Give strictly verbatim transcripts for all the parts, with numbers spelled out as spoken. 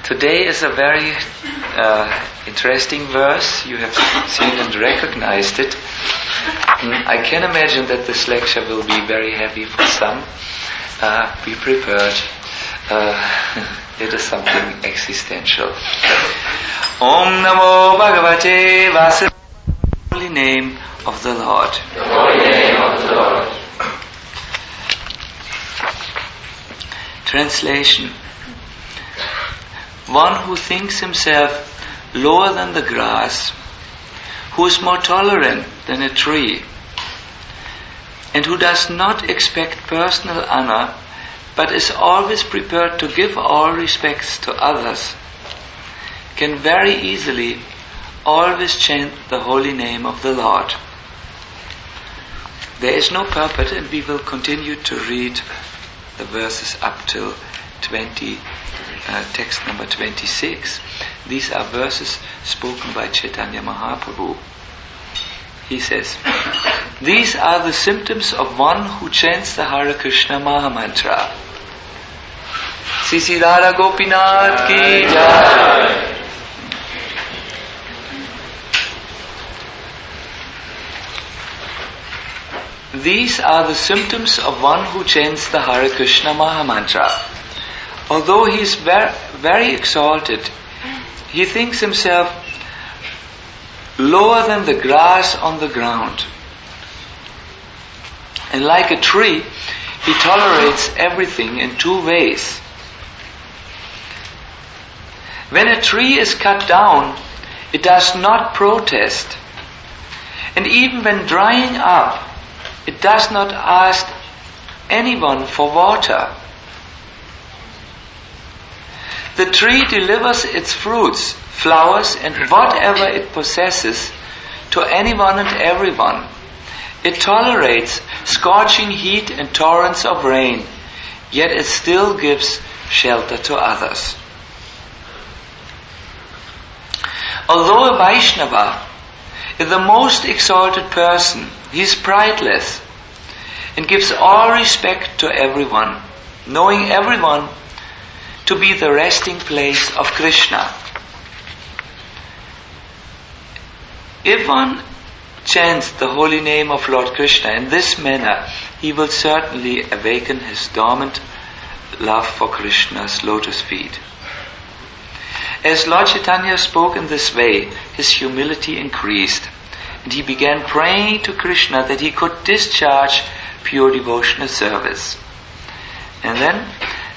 Today is a very uh, interesting verse. You have seen and recognized it. Mm, I can imagine that this lecture will be very heavy for some. Uh, be prepared. Uh, it is something existential. Om Namo Bhagavate Vasudevaya. Holy name of the Lord. The holy name of the Lord. Translation. One who thinks himself lower than the grass, who is more tolerant than a tree, and who does not expect personal honor, but is always prepared to give all respects to others, can very easily always chant the holy name of the Lord. There is no purport, and we will continue to read the verses up till twenty, uh, text number twenty-six. These are verses spoken by Chaitanya Mahaprabhu. He says, these are the symptoms of one who chants the Hare Krishna Mahamantra. Sisi Radha Gopinath ki jai. These are the symptoms of one who chants the Hare Krishna Mahamantra. Although he is very, very exalted, he thinks himself lower than the grass on the ground. And like a tree, he tolerates everything in two ways. When a tree is cut down, it does not protest. And even when drying up, it does not ask anyone for water. The tree delivers its fruits, flowers, and whatever it possesses to anyone and everyone. It tolerates scorching heat and torrents of rain, yet it still gives shelter to others. Although a Vaishnava is the most exalted person, he is prideless and gives all respect to everyone, knowing everyone to be the resting place of Krishna. If one chants the holy name of Lord Krishna in this manner, he will certainly awaken his dormant love for Krishna's lotus feet. As Lord Chaitanya spoke in this way, his humility increased, and he began praying to Krishna that he could discharge pure devotional service. And then,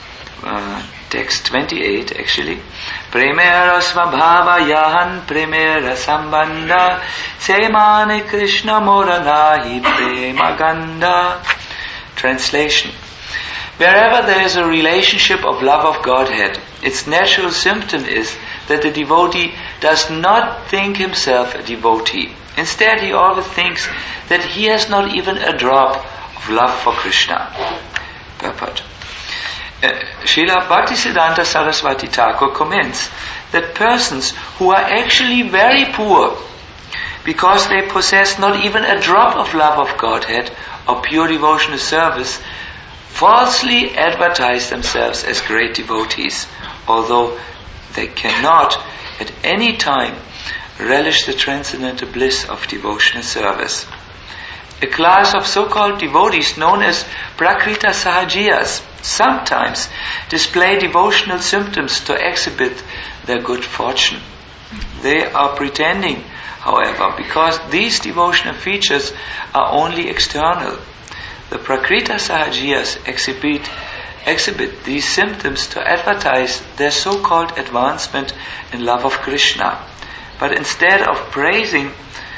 uh, text twenty-eight actually, Premera svabhava yahan premera sambandha semane Krishna moranahi prema ganda. Translation. Wherever there is a relationship of love of Godhead, its natural symptom is that the devotee does not think himself a devotee. Instead, he always thinks that he has not even a drop of love for Krishna. Purport. Uh, Srila Bhaktisiddhanta Saraswati Thakur comments that persons who are actually very poor, because they possess not even a drop of love of Godhead or pure devotional service, falsely advertise themselves as great devotees, although they cannot at any time relish the transcendental bliss of devotional service. A class of so-called devotees known as Prakrita Sahajiyas sometimes display devotional symptoms to exhibit their good fortune. They are pretending, however, because these devotional features are only external. The Prakrita Sahajiyas exhibit, exhibit these symptoms to advertise their so-called advancement in love of Krishna. But instead of praising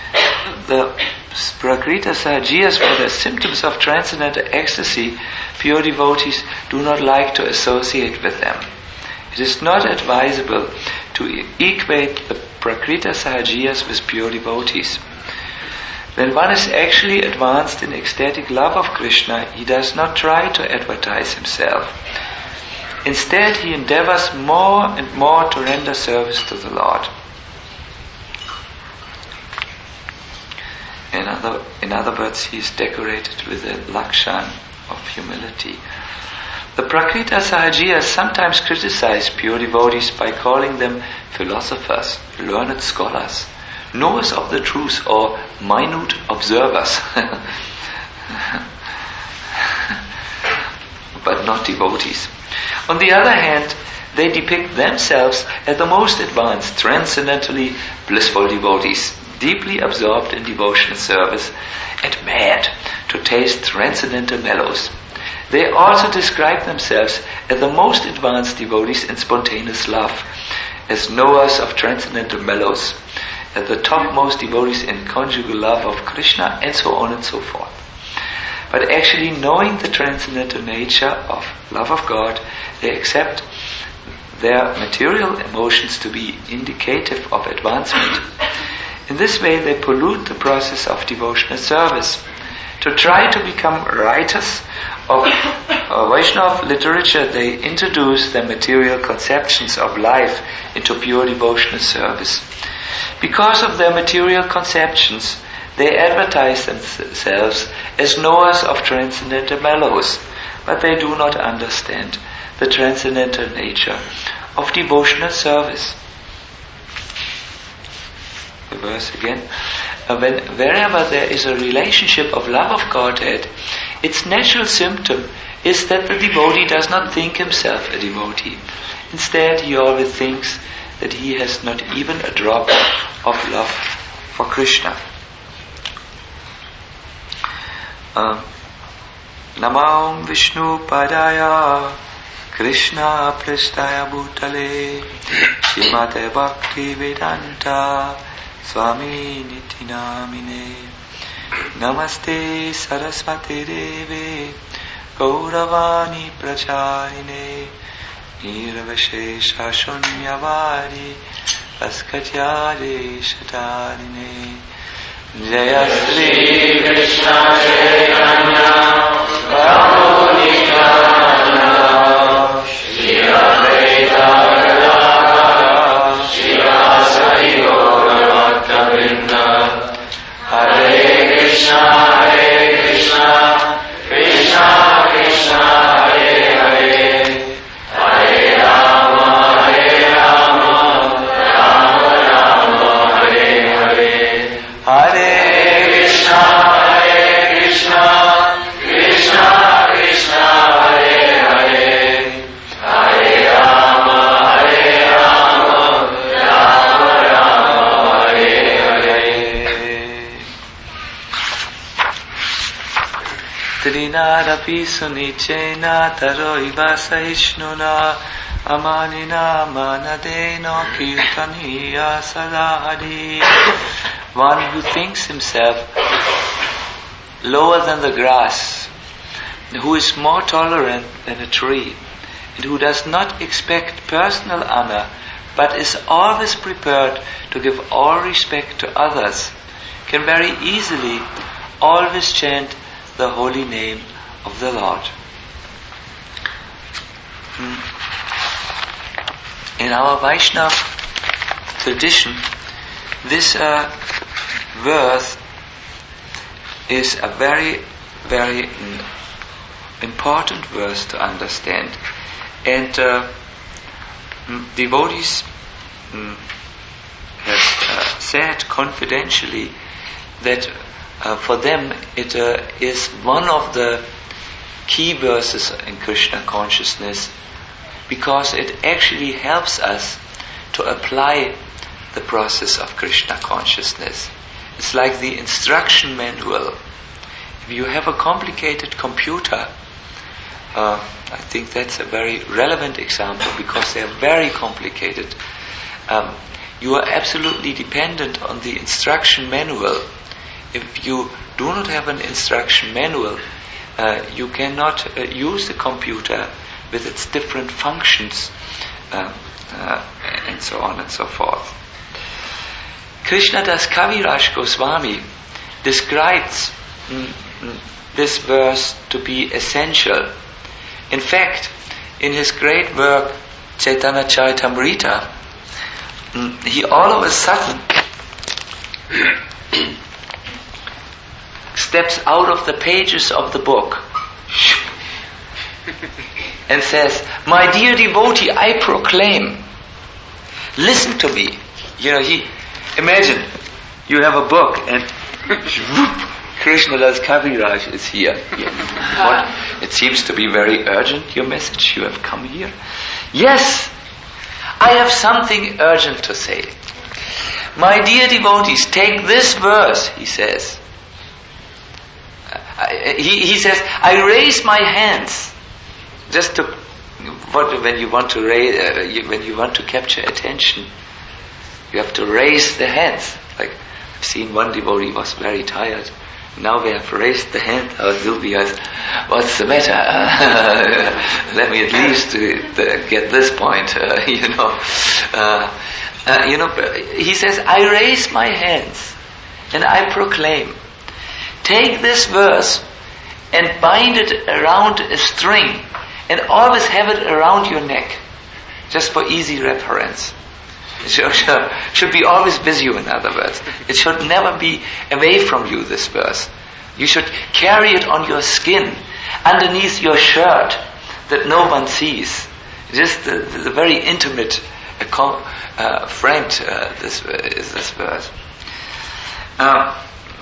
the Prakrita Sahajiyas for their symptoms of transcendental ecstasy, pure devotees do not like to associate with them. It is not advisable to equate the Prakrita Sahajiyas with pure devotees. When one is actually advanced in ecstatic love of Krishna, he does not try to advertise himself. Instead, he endeavors more and more to render service to the Lord. In other, in other words, he is decorated with a lakshan of humility. The Prakrita Sahajiyas sometimes criticize pure devotees by calling them philosophers, learned scholars, knowers of the truth, or minute observers, but not devotees. On the other hand, they depict themselves as the most advanced, transcendentally blissful devotees, deeply absorbed in devotional service and mad to taste transcendental mellows. They also describe themselves as the most advanced devotees in spontaneous love, as knowers of transcendental mellows, as the topmost devotees in conjugal love of Krishna, and so on and so forth. But actually, knowing the transcendental nature of love of God, they accept their material emotions to be indicative of advancement. In this way, they pollute the process of devotional service. To try to become writers of uh, Vaishnava literature, they introduce their material conceptions of life into pure devotional service. Because of their material conceptions, they advertise themselves as knowers of transcendental mellows, but they do not understand the transcendental nature of devotional service. The verse again. Uh, when, wherever there is a relationship of love of Godhead, its natural symptom is that the devotee does not think himself a devotee. Instead, he always thinks that he has not even a drop of love for Krishna. Um, Namam Vishnu Padaya Krishna Pristaya Bhutale Shrimate Bhakti Vedanta Swami Niti Namine Namaste Saraswati Deve Gauravani Pracharine Nirvashesha Shunyavadi Askatyare Shatarine Jaya Sri Krishna Chaitanya Prabhu Nityananda Shri Advaita Gadadhara Srivasadi Gaura Bhaktavrinda Hare Krishna Hare Krishna Krishna Krishna Hare Hare Hare Rama Hare Rama Rama Rama Hare Hare Hare Krishna Hare Krishna Krishna Krishna Hare Hare Hare Rama Hare Rama Rama Rama Hare Hare. Trinadapi sunichena taroiva sahishnuna amanina manadeno kirtaniya sadhari. One who thinks himself lower than the grass, who is more tolerant than a tree, and who does not expect personal honor, but is always prepared to give all respect to others, can very easily always chant the holy name of the Lord. In our Vaishnava tradition, this uh, verse is a very, very mm, important verse to understand. And uh, mm, devotees mm, have uh, said confidentially that uh, for them it uh, is one of the key verses in Krishna consciousness, because it actually helps us to apply the process of Krishna consciousness. It's like the instruction manual. If you have a complicated computer, uh, I think that's a very relevant example, because they are very complicated. Um, you are absolutely dependent on the instruction manual. If you do not have an instruction manual, uh, you cannot uh, use the computer with its different functions, uh, uh, and so on and so forth. Krishnadas Kaviraj Goswami describes mm, mm, this verse to be essential. In fact, in his great work Chaitanya Charitamrita, mm, he all of a sudden steps out of the pages of the book and says, "My dear devotee, I proclaim, listen to me." You know, he, imagine, you have a book and Krishnadas Kaviraj is here. What? It seems to be very urgent, your message. You have come here. Yes, I have something urgent to say. My dear devotees, take this verse, he says. Uh, he, he says, I raise my hands. Just to, what, when you want to raise, uh, you, when you want to capture attention, you have to raise the hands. Like, I've seen one devotee was very tired. Now we have raised the hand. Oh, Sylvia, what's the matter? Uh, let me at least uh, get this point. Uh, you know, uh, uh, you know. He says, "I raise my hands and I proclaim. Take this verse and bind it around a string, and always have it around your neck, just for easy reference." It should, should be always with you, in other words. It should never be away from you, this verse. You should carry it on your skin, underneath your shirt, that no one sees. Just the, the, the very intimate uh, uh, friend uh, this uh, is this verse. Uh,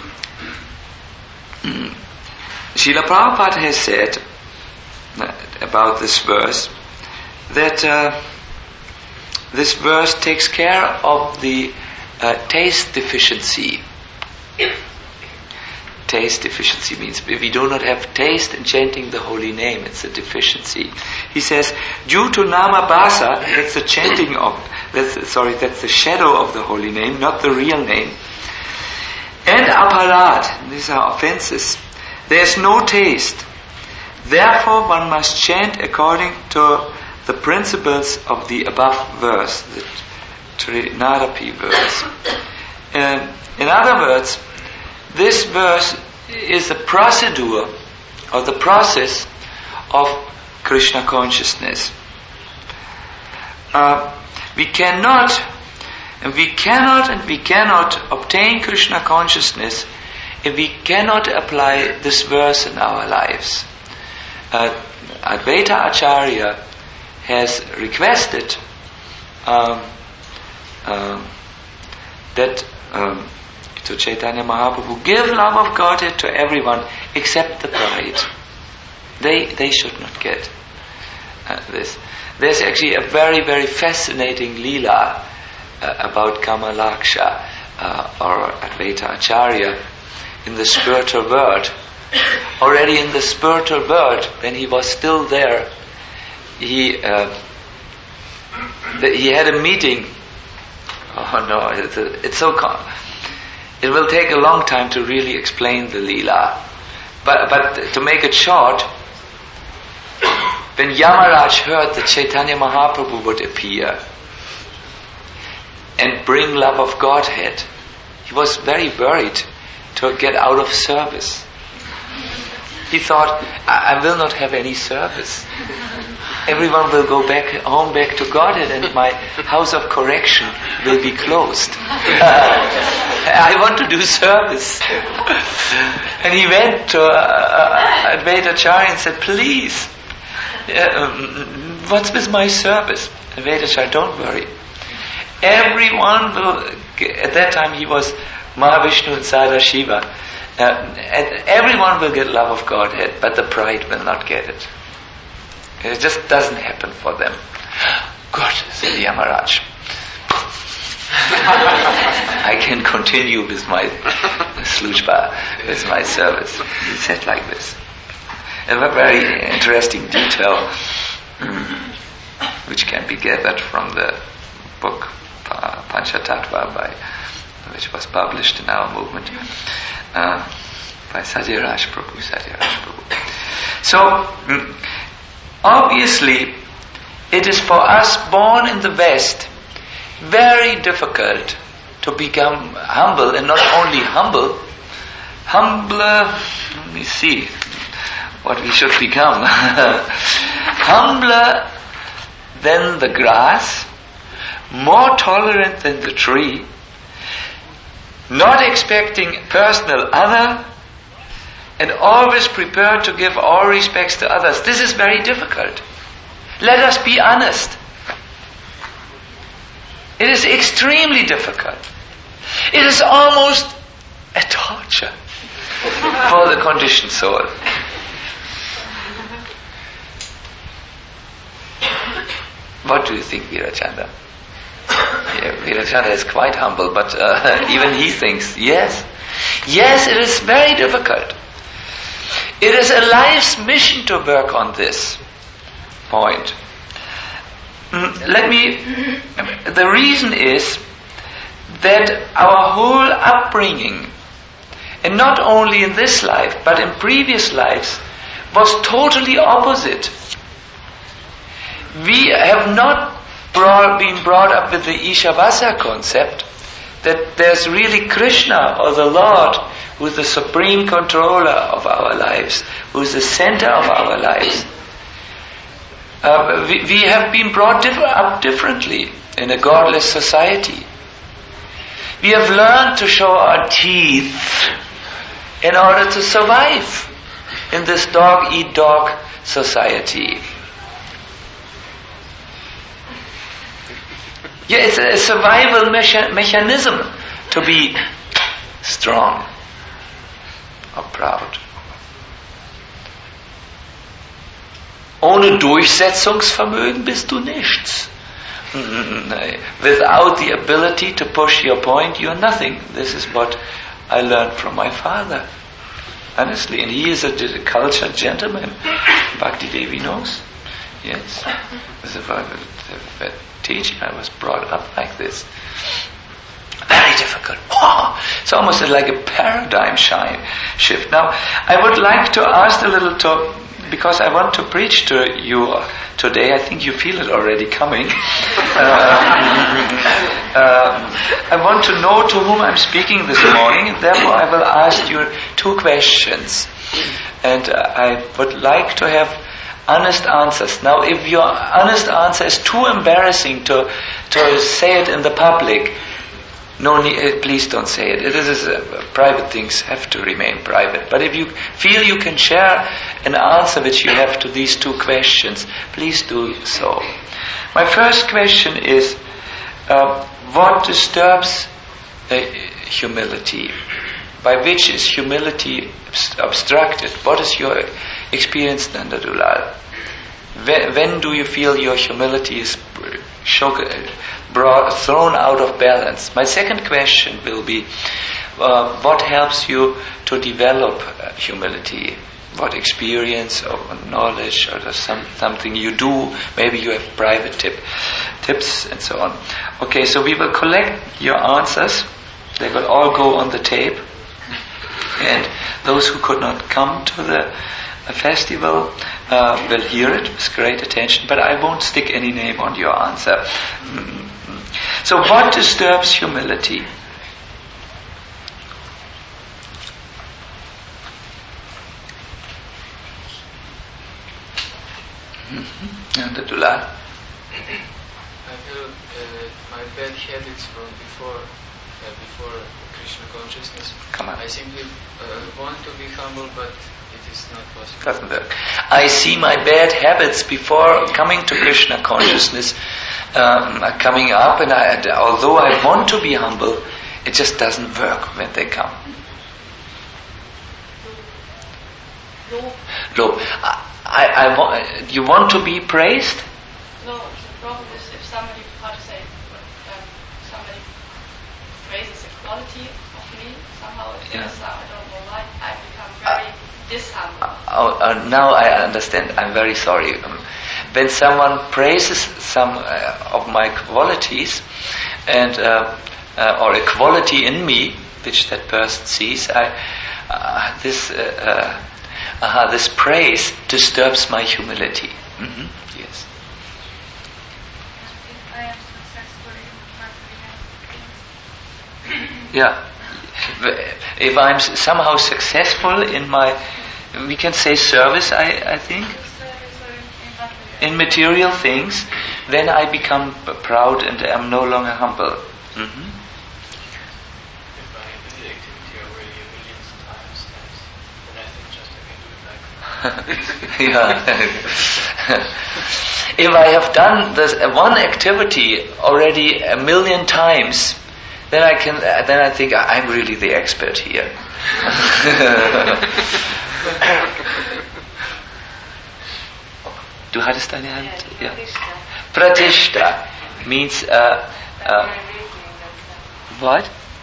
Srila Prabhupada has said uh, about this verse that uh, this verse takes care of the uh, taste deficiency. Taste deficiency means if we do not have taste in chanting the holy name, it's a deficiency. He says, due to nama basa, that's the chanting of, that's, sorry, that's the shadow of the holy name, not the real name. And aparad, these are offenses. There's no taste. Therefore, one must chant according to the principles of the above verse, the Trinadapi verse. Um, in other words, this verse is the procedure or the process of Krishna consciousness. Uh, we cannot, and we cannot, and we cannot obtain Krishna consciousness if we cannot apply this verse in our lives. Uh, Advaita Acharya has requested um, um, that um, to Chaitanya Mahaprabhu give love of Godhead to everyone except the bride. They they should not get uh, this. There's actually a very very fascinating leela uh, about Kamalaksha uh, or Advaita Acharya in the spiritual world. Already in the spiritual world, when he was still there, he uh, the, he had a meeting. Oh no, it's, a, it's so com- it will take a long time to really explain the Leela. But but to make it short, when Yamaraj heard that Chaitanya Mahaprabhu would appear and bring love of Godhead, he was very worried to get out of service. He thought, I, I will not have any service. Everyone will go back home, back to Godhead, and my house of correction will be closed. I want to do service. And he went to uh, Advaita Acharya and said, please, uh, what's with my service? Advaita Acharya, don't worry. Everyone will, at that time he was Mahavishnu and Sadashiva. Uh, and everyone will get love of Godhead, but the bride will not get it. It just doesn't happen for them. Good, said Yamaraj. I can continue with my slujba, with my service. He said like this. A very interesting detail, which can be gathered from the book uh, Panchatattva, by, which was published in our movement. Uh, by Satyaraj Prabhu, Satyaraj Prabhu. So, mm, obviously, it is for us born in the West very difficult to become humble, and not only humble, humbler, let me see what we should become. Humbler than the grass, more tolerant than the tree, not expecting personal honor, and always prepared to give all respects to others. This is very difficult. Let us be honest. It is extremely difficult. It is almost a torture for the conditioned soul. What do you think, Virachanda? Yeah, Virachanda is quite humble, but uh, even he thinks, yes. Yes, it is very difficult. It is a life's mission to work on this point. Mm, let me, the reason is that our whole upbringing, and not only in this life, but in previous lives, was totally opposite. We have not brought, been brought up with the Ishavasa concept, that there's really Krishna or the Lord who is the supreme controller of our lives, who is the center of our lives. Uh, we, we have been brought diff- up differently in a godless society. We have learned to show our teeth in order to survive in this dog-eat-dog society. Yeah, it's a survival mecha- mechanism to be strong or proud. Ohne Durchsetzungsvermögen bist du nichts. Without the ability to push your point, you're nothing. This is what I learned from my father. Honestly, and he is a, a cultured gentleman. Bhakti Devi knows. Yes. This is a, a, a teaching. I was brought up like this. Very difficult. Oh, it's almost like a paradigm shine shift. Now, I would like to ask a little to, because I want to preach to you today. I think you feel it already coming. um, um, I want to know to whom I'm speaking this morning. Therefore, I will ask you two questions. And uh, I would like to have honest answers. Now, if your honest answer is too embarrassing to to say it in the public, no need, please don't say it. It is uh, private things have to remain private. But if you feel you can share an answer which you have to these two questions, please do so. My first question is, uh, what disturbs uh, humility? By which is humility obstructed? What is your experience, Nanda Dulal? When, when do you feel your humility is shock, brought, thrown out of balance? My second question will be, uh, what helps you to develop uh, humility? What experience or knowledge or some, something you do? Maybe you have private tip, tips and so on. Okay, so we will collect your answers. They will all go on the tape. And those who could not come to the festival uh, will hear it with great attention, but I won't stick any name on your answer. Mm-hmm. So what disturbs humility? Mm-hmm. And the Dulal? I feel uh, my bad habits from before uh, before Krishna consciousness. Come on. I simply uh, want to be humble, but it is not possible. Doesn't work. I see my bad habits before coming to Krishna consciousness um, are coming up, and I, although I want to be humble, it just doesn't work when they come. Look, I, I, I want, you want to be praised? No, the problem is if somebody, how to say, um, somebody praises the quality of me, somehow it Yeah. feels, uh, I don't know why, I become very dishumble. Oh, uh, now I understand. I'm very sorry. Um, when someone praises some uh, of my qualities, and uh, uh, or a quality in me which that person sees, I uh, this uh, uh, uh, this praise disturbs my humility. Mm-hmm. Yes. If I am successful in my things. Yeah. If I'm s- somehow successful in my, we can say service, I, I think, in material things, then I become p- proud and am no longer humble. Mm-hmm. If I do the activity already a million times, times, then I think just I can do it like Yeah. If I have done this one activity already a million times, then I can. Uh, then I think I'm really the expert here. Du hattest deine Hand? Ja. Pratishta means uh, uh, what?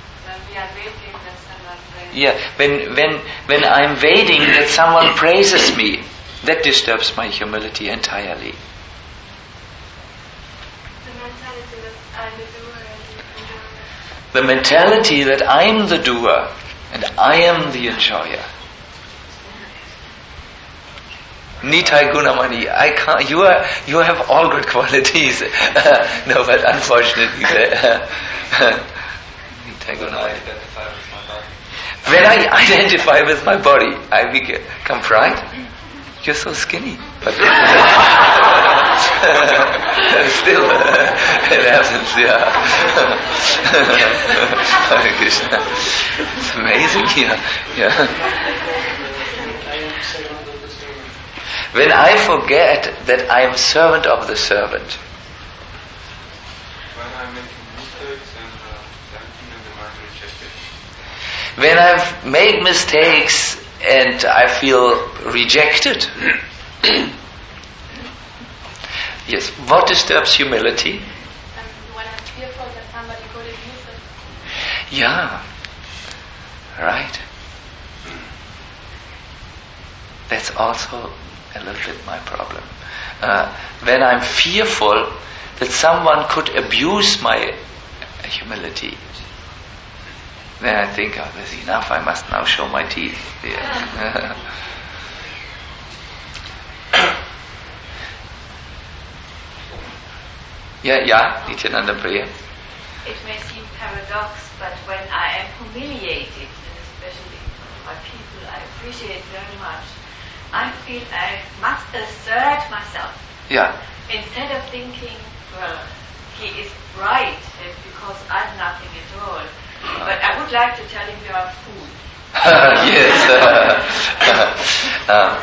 Yeah, when when when I'm waiting that someone praises me, that disturbs my humility entirely. The mentality that I'm the doer and I am the enjoyer. Nitai Gunamani, I can't. You are. You have all good qualities. No, but unfortunately, Nitai Gunamani. When I identify with my body, I become pride. You're so skinny, but still, it happens. Yeah. Hare Krishna. It's amazing. Yeah. Yeah. When I forget that I am servant of the servant. When I'm making mistakes and uh, thinking and the mind rejected. When I make mistakes and I feel rejected. Yes, what disturbs humility? And when I'm fearful that somebody could abuse it. Yeah, right. That's also a little bit my problem. Uh, when I'm fearful that someone could abuse my humility, then I think, oh, that's enough, I must now show my teeth. Yeah. yeah, yeah, Nityananda Priya. It may seem paradox, but when I am humiliated, and especially by people I appreciate very much, I feel I must assert myself. Yeah. Instead of thinking, well, he is right because I'm nothing at all. But I would like to tell him you are a fool. Yes. Uh, uh,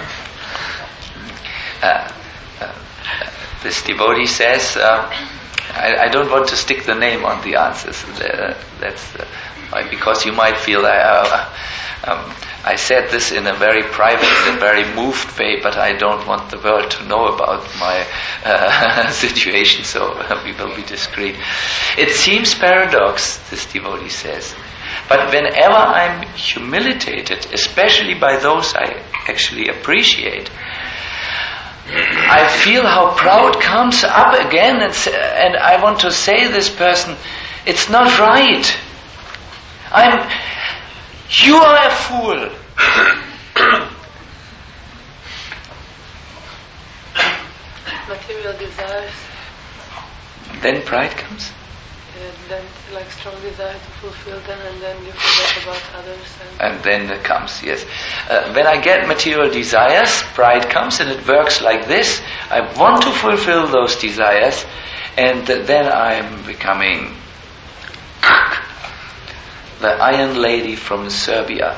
uh, uh, this devotee says, uh, I, I don't want to stick the name on the answers. Uh, that's uh, why, because you might feel I, uh, um, I said this in a very private and very moved way, but I don't want the world to know about my uh, situation, so uh, we will be discreet. It seems paradox, this devotee says, but whenever I'm humiliated, especially by those I actually appreciate, I feel how pride comes up again, and, and I want to say this person, it's not right. I'm, you are a fool. Material desires. Then pride comes. And then like strong desire to fulfill them, and then you forget about others. And, and then it comes, yes. Uh, when I get material desires, pride comes, and it works like this. I want to fulfill those desires, and uh, then I'm becoming the Iron Lady from Serbia.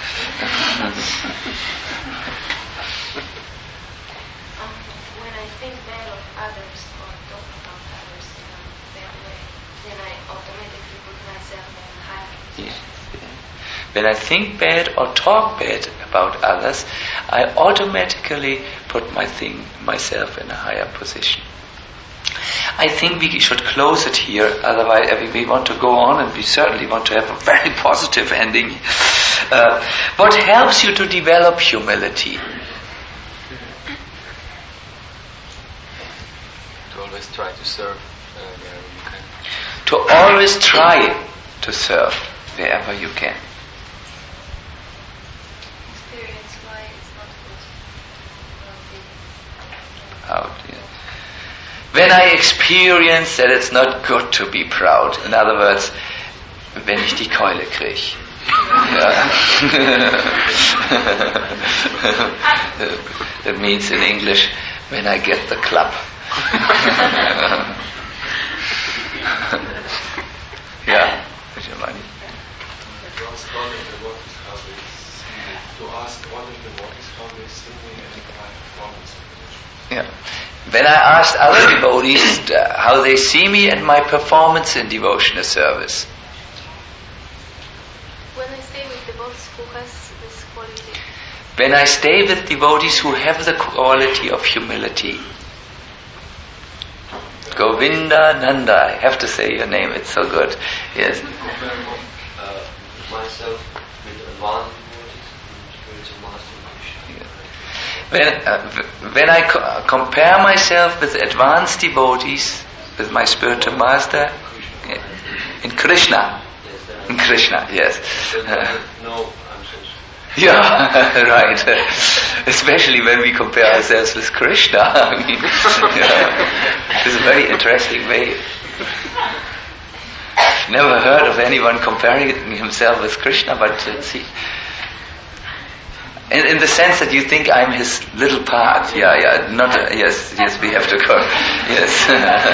When I think bad or talk bad about others, I automatically put my thing, myself in a higher position. I think we should close it here, otherwise we want to go on, and we certainly want to have a very positive ending. Uh, what helps you to develop humility? To always try to serve uh, wherever you can. To always try to serve wherever you can. Out, yeah. When I experience that it's not good to be proud, in other words, wenn ich die Keule kriege. Yeah. That means in English, when I get the club. Yeah, To ask God if the what is how it's to asked all the devotees how they see me and my performance. Yeah. When I asked other devotees uh, how they see me and my performance in devotional service. When I stay with devotees who has this quality. When I stay with devotees who have the quality of humility. Govinda Nanda, I have to say your name, it's so good. Yes. Compare uh, myself with advanced devotees and spiritual master Krishna. When, uh, when I co- compare myself with advanced devotees, with my spiritual master, in Krishna, in Krishna, yes. Uh, no, I'm so sorry. Yeah, right. Especially when we compare ourselves with Krishna. I mean, yeah. It's a very interesting way. Never heard of anyone comparing himself with Krishna, but uh, see. In, in the sense that you think I'm his little part. Yeah, yeah. Not uh, yes, yes. We have to go. Yes,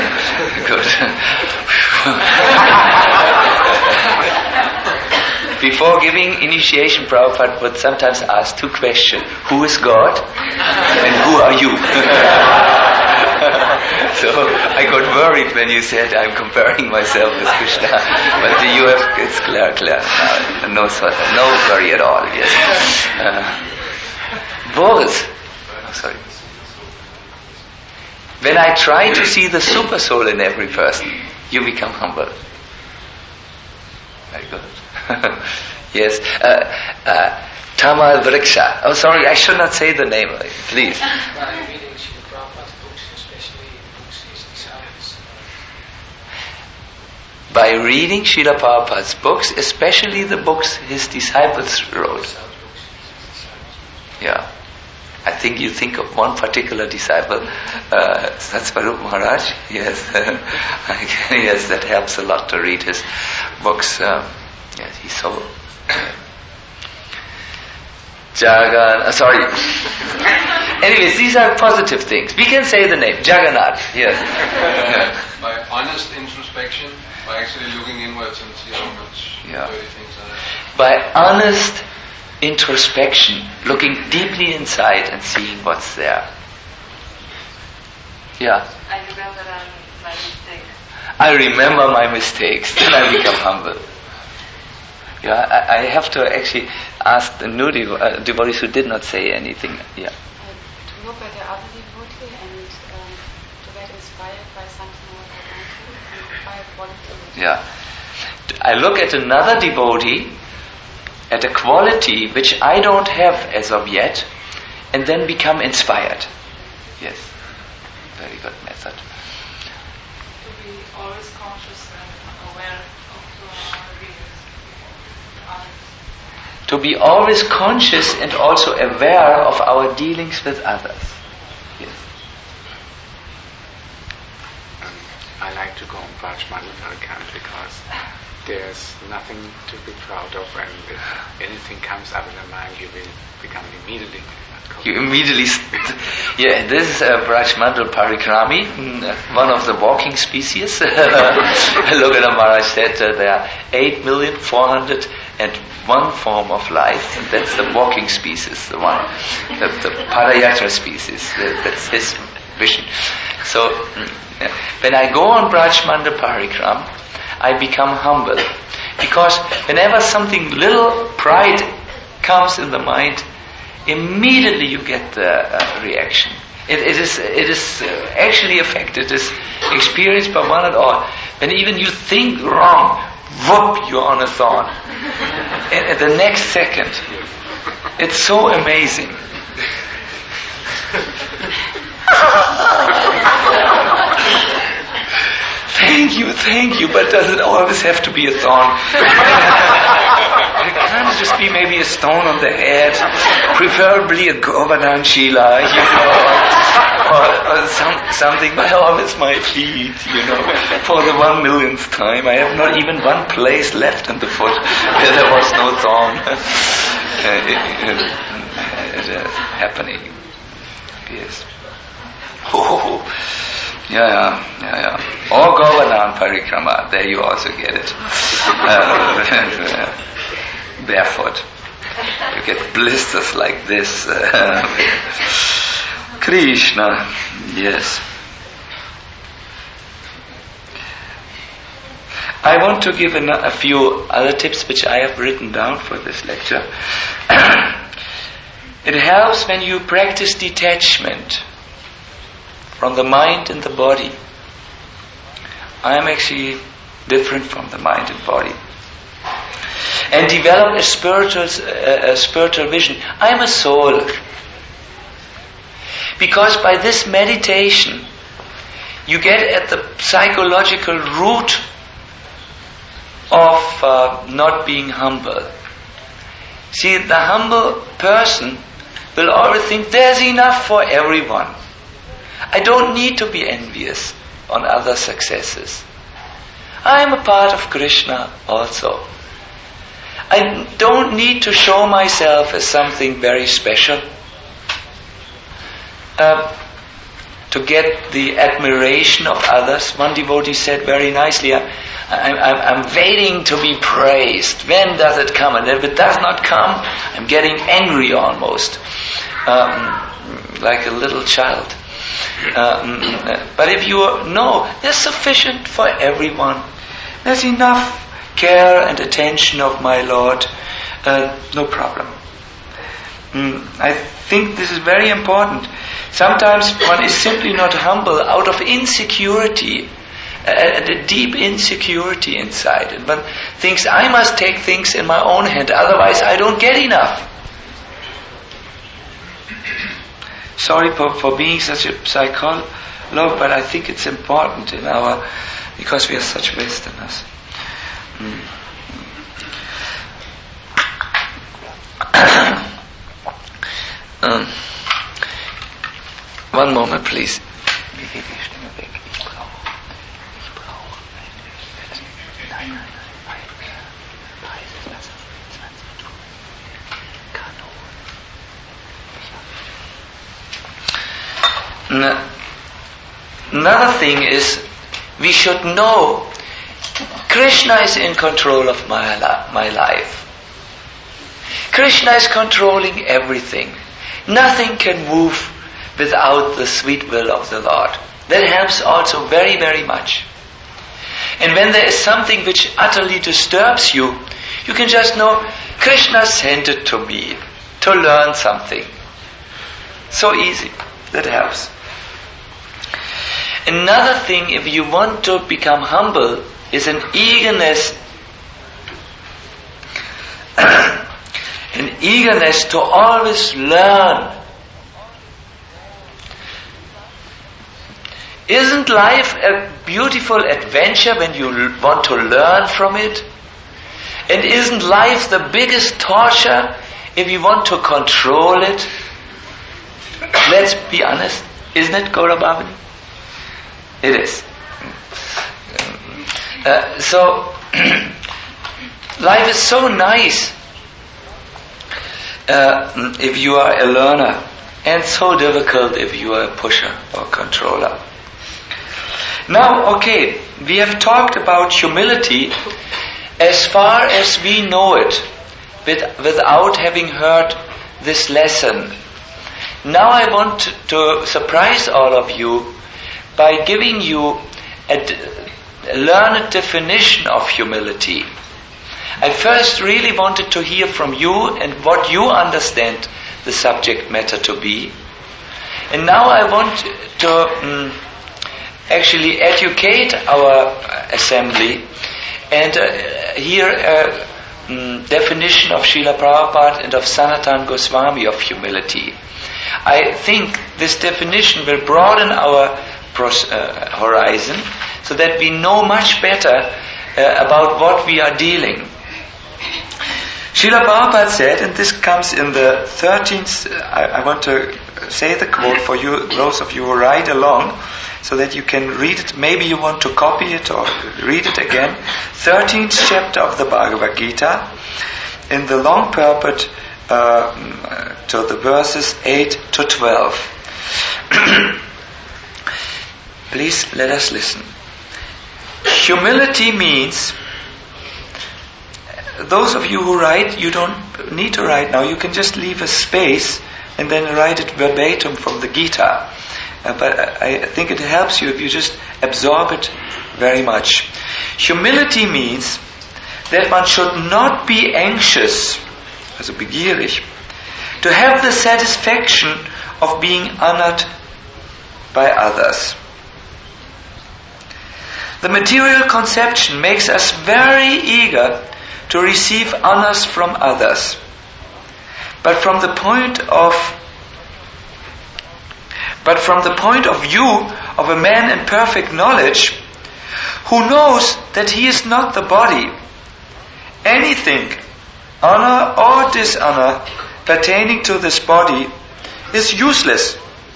good. Before giving initiation, Prabhupada would sometimes ask two questions: Who is God, and who are you? So I got worried when you said I'm comparing myself with Krishna, but you have it's clear, clear. No, no, no worry at all. Yes. Uh, Boris, oh, sorry. When I try to see the super soul in every person, you become humble. Very good. Yes. Uh, uh, Tamal Vriksha. Oh, sorry, I should not say the name. Please. By reading Srila Prabhupada's books, especially books his disciples. By reading Srila Prabhupada's books, especially the books his disciples wrote. Yeah. I think you think of one particular disciple, uh, Satsvarup Maharaj. Yes. Yes, that helps a lot to read his books. Um, yes, he's so... Jagan, uh, sorry. Anyways, these are positive things. We can say the name, Jagannath. Yes. By honest introspection, by actually looking inwards and see how much Yeah. dirty things are there. By honest introspection, looking deeply inside and seeing what's there. Yeah. I remember um, my mistakes. I remember my mistakes, then I become humble. Yeah, I, I have to actually ask the new devo- uh, devotees who did not say anything. Yeah. Uh, to look at the other devotee and um, to get inspired by something what I want to, and acquire quality. Yeah. I look at another devotee, at a quality which I don't have as of yet, and then become inspired. Yes. Very good method. To be always conscious and aware of our readers. To be always conscious and also aware of our dealings with others. Yes. Um, I like to go on Braj Mandal camp because there's nothing to be proud of, and if anything comes up in the mind, you will become immediately. You immediately, st- yeah, this is a Braj Mandal Parikrami, mm, one of the walking species. Lokana Maharaj said uh, there are eight million four hundred and one form of life, and that's the walking species, the one, the, the Padayatra species, the, that's his vision. So, mm, yeah. When I go on Braj Mandal Parikram, I become humble, because whenever something little pride comes in the mind, immediately you get the uh, reaction. It, it is it is uh, actually a fact. It is experienced by one and all. When even you think wrong, whoop, you're on a thorn. And at the next second, it's so amazing. Thank you, thank you, but does it always have to be a thorn? It can't just be maybe a stone on the head, preferably a Govardhan Shila, you know, or, or some, something, but always my feet, you know, for the one millionth time. I have not even one place left in the foot where there was no thorn. uh, it, it, it is happening. Yes. Oh. Yeah, yeah, yeah, yeah. Or Govardhan Parikrama, there you also get it. Uh, barefoot. You get blisters like this. Krishna, yes. I want to give a, a few other tips which I have written down for this lecture. It helps when you practice detachment from the mind and the body. I am actually different from the mind and body. And develop a spiritual, uh, a spiritual vision. I am a soul. Because by this meditation, you get at the psychological root of uh, not being humble. See, the humble person will always think there's enough for everyone. I don't need to be envious on other successes. I am a part of Krishna also. I don't need to show myself as something very special uh, to get the admiration of others. One devotee said very nicely, I'm, I'm, I'm waiting to be praised. When does it come? And if it does not come, I'm getting angry almost, um, like a little child. Um, but if you know, there's sufficient for everyone. There's enough care and attention of my Lord. Uh, no problem. Mm, I think this is very important. Sometimes one is simply not humble out of insecurity, a, a deep insecurity inside. And one thinks, I must take things in my own hand, otherwise I don't get enough. Sorry for, for being such a psychologist, but I think it's important in our, because we are such Westerners. Mm. um, one moment, please. Another thing is, we should know Krishna is in control of my, my life. Krishna is controlling everything. Nothing can move without the sweet will of the Lord. That helps also very, very much. And when there is something which utterly disturbs you, you can just know Krishna sent it to me to learn something. So easy. That helps. Another thing, if you want to become humble, is an eagerness an eagerness to always learn. Isn't life a beautiful adventure when you want to learn from it? And isn't life the biggest torture if you want to control it? Let's be honest. Isn't it, Gaurabhavani? It is. Uh, so, life is so nice uh, if you are a learner, and so difficult if you are a pusher or controller. Now, okay, we have talked about humility as far as we know it, with, without having heard this lesson. Now I want to surprise all of you by giving you a, a learned definition of humility. I first really wanted to hear from you and what you understand the subject matter to be. And now I want to um, actually educate our assembly and uh, hear a um, definition of Srila Prabhupada and of Sanatana Goswami of humility. I think this definition will broaden our pros- uh, horizon so that we know much better uh, about what we are dealing. Srila Prabhupada said, and this comes in the thirteenth, I, I want to say the quote for you, those of you who ride along, so that you can read it. Maybe you want to copy it or read it again. thirteenth chapter of the Bhagavad Gita, in the long purport uh, to the verses eight to twelve. Please let us listen. Humility means those of you who write, you don't need to write now. You can just leave a space and then write it verbatim from the Gita. Uh, but I, I think it helps you if you just absorb it very much. Humility means that one should not be anxious, also begierig, to have the satisfaction of being honored by others. The material conception makes us very eager to receive honors from others. But from the point of but from the point of view of a man in perfect knowledge, who knows that he is not the body, anything, honor or dishonor, pertaining to this body is useless.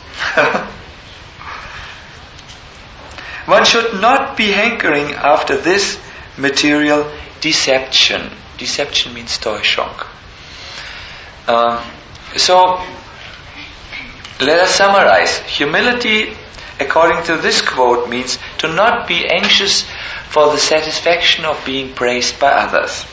One should not be hankering after this material deception. Deception means Täuschung. Um, so, let us summarize. Humility, according to this quote, means to not be anxious for the satisfaction of being praised by others.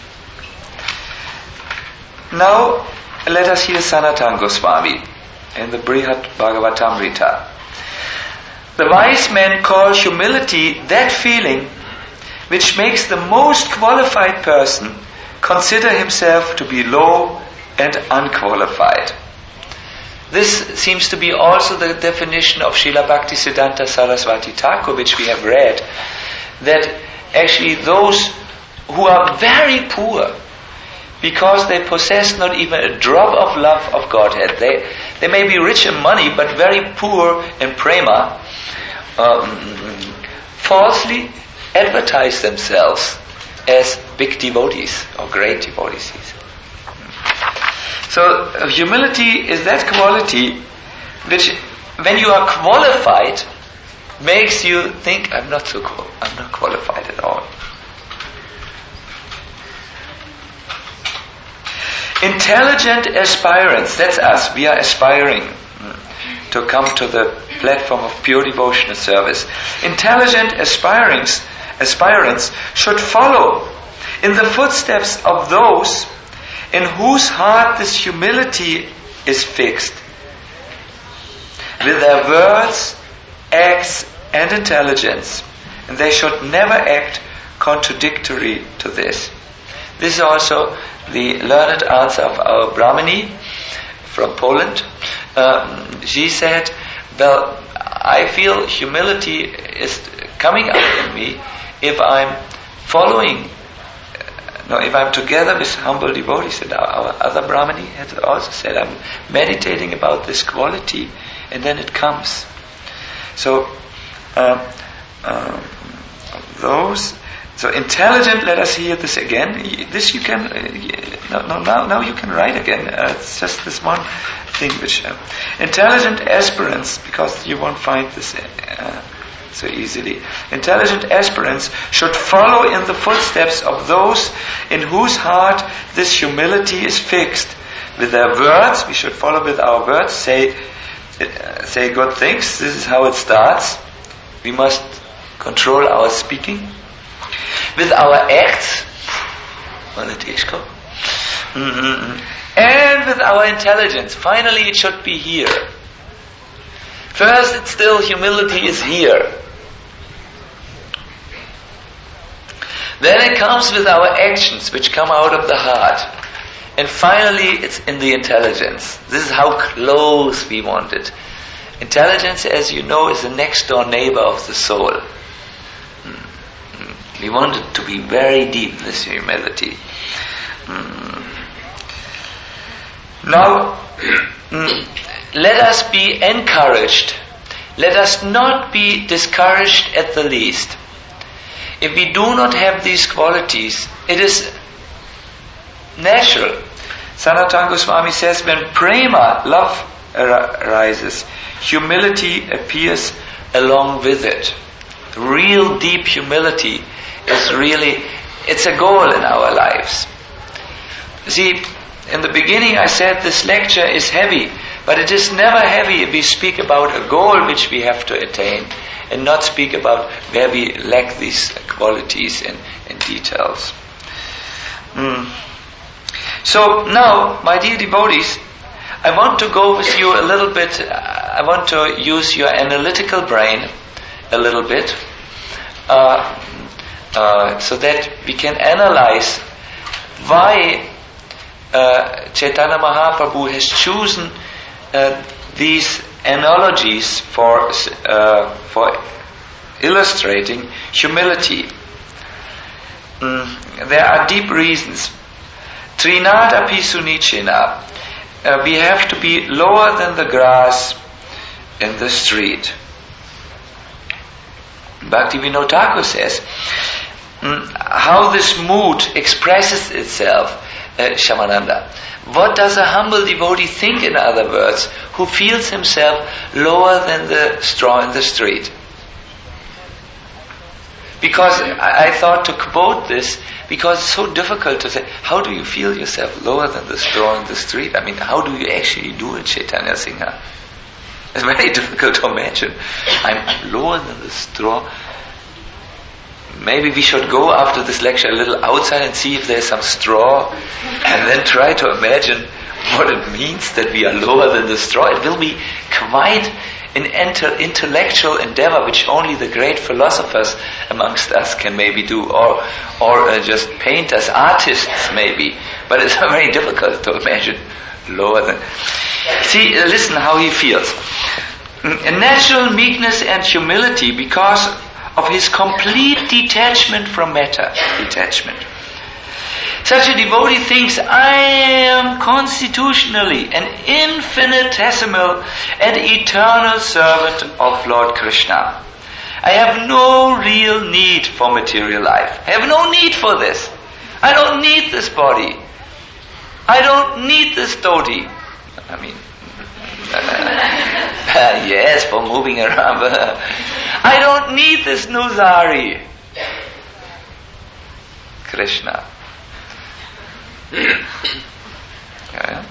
Now, let us hear Sanatana Goswami in the Brihad Bhagavatamrita. The wise men call humility that feeling which makes the most qualified person consider himself to be low and unqualified. This seems to be also the definition of Srila Bhaktisiddhanta Saraswati Thakur, which we have read, that actually those who are very poor, because they possess not even a drop of love of Godhead, they, they may be rich in money, but very poor in prema, um, falsely advertise themselves as big devotees or great devotees. So uh, humility is that quality which, when you are qualified, makes you think, I'm not so cool, I'm not qualified at all. Intelligent aspirants, that's us, we are aspiring to come to the platform of pure devotional service. Intelligent aspirants, aspirants should follow in the footsteps of those in whose heart this humility is fixed, with their words, acts, and intelligence. And they should never act contradictory to this. This is also the learned answer of our Brahmani from Poland. Um, she said, well, I feel humility is coming out in me if I'm following, no, if I'm together with humble devotees. And our, our other Brahmani had also said, I'm meditating about this quality, and then it comes. So, um, um, those, so intelligent, let us hear this again. This you can, uh, no, no, now, now you can write again. Uh, it's just this one thing which, uh, intelligent aspirants, because you won't find this uh, so easily. Intelligent aspirants should follow in the footsteps of those in whose heart this humility is fixed. With their words, we should follow with our words, say, uh, say good things. This is how it starts. We must control our speaking. With our acts, mm-hmm. and with our intelligence. Finally, it should be here. First, it's still humility is here. Then it comes with our actions, which come out of the heart. And finally, it's in the intelligence. This is how close we want it. Intelligence, as you know, is the next door neighbor of the soul. We want it to be very deep, this humility. Mm. Now, mm, let us be encouraged. Let us not be discouraged at the least. If we do not have these qualities, it is natural. Sanatana Goswami says, when prema, love, arises, humility appears along with it. Real deep humility is really, it's a goal in our lives. See, in the beginning I said this lecture is heavy, but it is never heavy if we speak about a goal which we have to attain and not speak about where we lack these qualities in, in details. Mm. So now, my dear devotees, I want to go with you a little bit, uh, I want to use your analytical brain a little bit, uh, uh, so that we can analyze why uh, Chaitanya Mahaprabhu has chosen uh, these analogies for uh, for illustrating humility. Mm, there are deep reasons. Trinada Pisunichina. Uh, we have to be lower than the grass in the street. Bhaktivinoda Thakur says, mm, how this mood expresses itself, uh, Shamananda. What does a humble devotee think, in other words, who feels himself lower than the straw in the street? Because I, I thought to quote this, because it's so difficult to say, how do you feel yourself lower than the straw in the street? I mean, how do you actually do it, Chaitanya Singha? It's very difficult to imagine. I'm lower than the straw. Maybe we should go after this lecture a little outside and see if there's some straw, and then try to imagine what it means that we are lower than the straw. It will be quite an inter- intellectual endeavor which only the great philosophers amongst us can maybe do, or or uh, just painters, artists maybe. But it's very difficult to imagine lower than. See, uh, listen how he feels. A natural meekness and humility because of his complete detachment from matter. Detachment. Such a devotee thinks, I am constitutionally an infinitesimal and eternal servant of Lord Krishna. I have no real need for material life. I have no need for this. I don't need this body. I don't need this dhoti. I mean, uh, yes, for moving around. I don't need this nuzari. Krishna. Okay.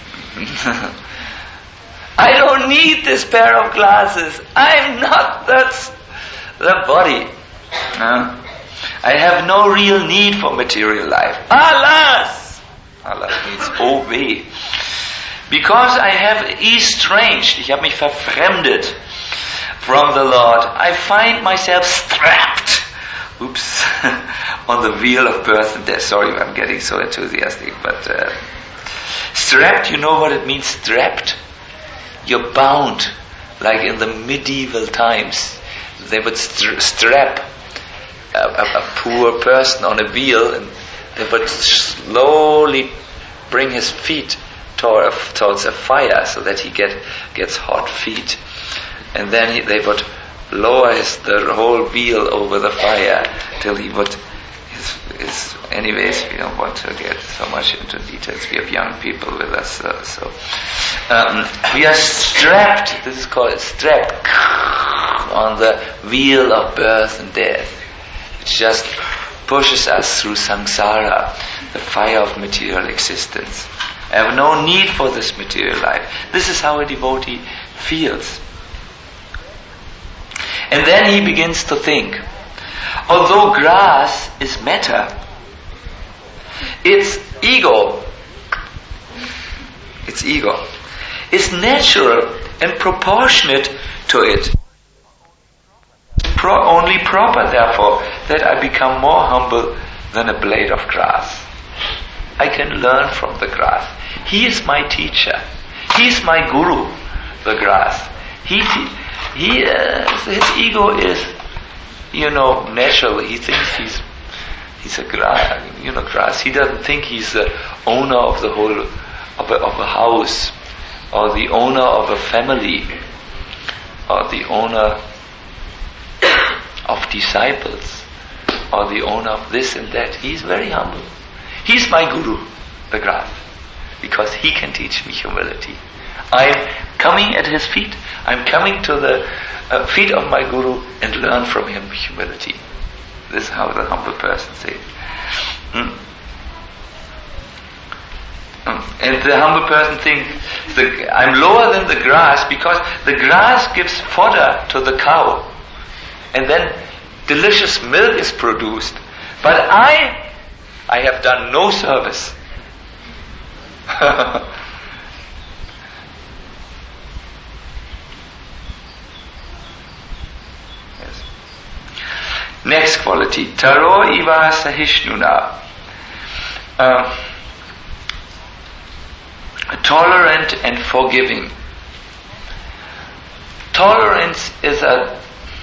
I don't need this pair of glasses. I'm not that's the body. Uh, I have no real need for material life. Alas! Alas means oh weh. Because I have estranged, ich habe mich verfremdet from the Lord, I find myself strapped. Oops, on the wheel of birth and death. Sorry, I'm getting so enthusiastic, but uh, strapped, you know what it means, strapped? You're bound, like in the medieval times. They would st- strap a, a, a poor person on a wheel, and they would slowly bring his feet toward, towards a fire so that he get gets hot feet. And then he, they would lower his, the whole wheel over the fire till he would, his, his, anyways, we don't want to get so much into details. We have young people with us, uh, so um, we are strapped, this is called strapped on the wheel of birth and death. It just pushes us through samsara, the fire of material existence. I have no need for this material life. This is how a devotee feels. And then he begins to think, although grass is matter, its ego, its ego, is natural and proportionate to it. Pro- only proper, therefore, that I become more humble than a blade of grass. I can learn from the grass. He is my teacher. He is my guru, the grass. He te- He, uh, his ego is, you know, natural. He thinks he's, he's a grass, you know, grass. He doesn't think he's the owner of the whole, of a, of a house, or the owner of a family, or the owner of disciples, or the owner of this and that. He's very humble. He's my guru, the grass, because he can teach me humility. I'm coming at his feet. I'm coming to the uh, feet of my guru and learn from him humility. This is how the humble person says. Mm. Mm. And the humble person thinks, the, I'm lower than the grass because the grass gives fodder to the cow. And then delicious milk is produced. But I I have done no service. Yes. Next quality, taro iva sahishnuna. Um, tolerant and forgiving. Tolerance is a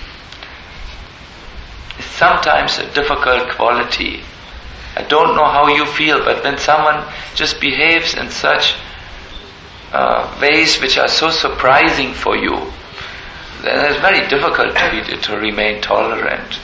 is sometimes a difficult quality. I don't know how you feel, but when someone just behaves in such uh, ways which are so surprising for you, then it's very difficult to, be, to remain tolerant.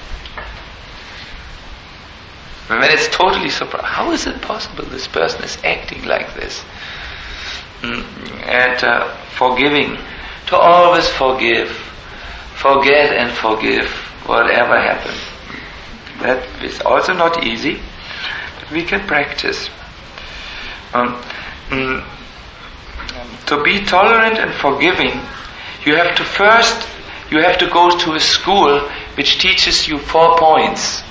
When it's totally surprising, how is it possible this person is acting like this? Mm, and uh, forgiving, to always forgive, forget and forgive whatever happened. That is also not easy, but we can practice. Um, mm, to be tolerant and forgiving, you have to first, you have to go to a school which teaches you four points.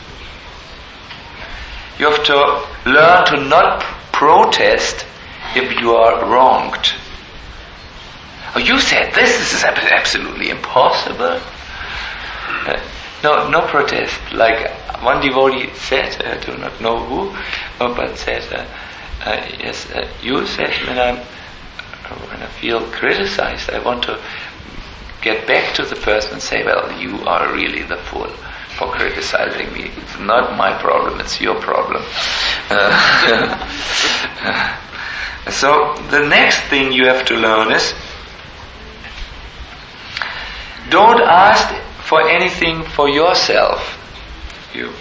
You have to learn to not protest if you are wronged. Oh, you said this, this is absolutely impossible. Uh, no, no protest. Like one devotee said, I do not know who, uh, but said, uh, uh, yes, uh, you said when I'm, when I feel criticized, I want to get back to the person and say, well, you are really the fool for criticizing me. It's not my problem, it's your problem. Uh, so the next thing you have to learn is, don't ask for anything for yourself. You,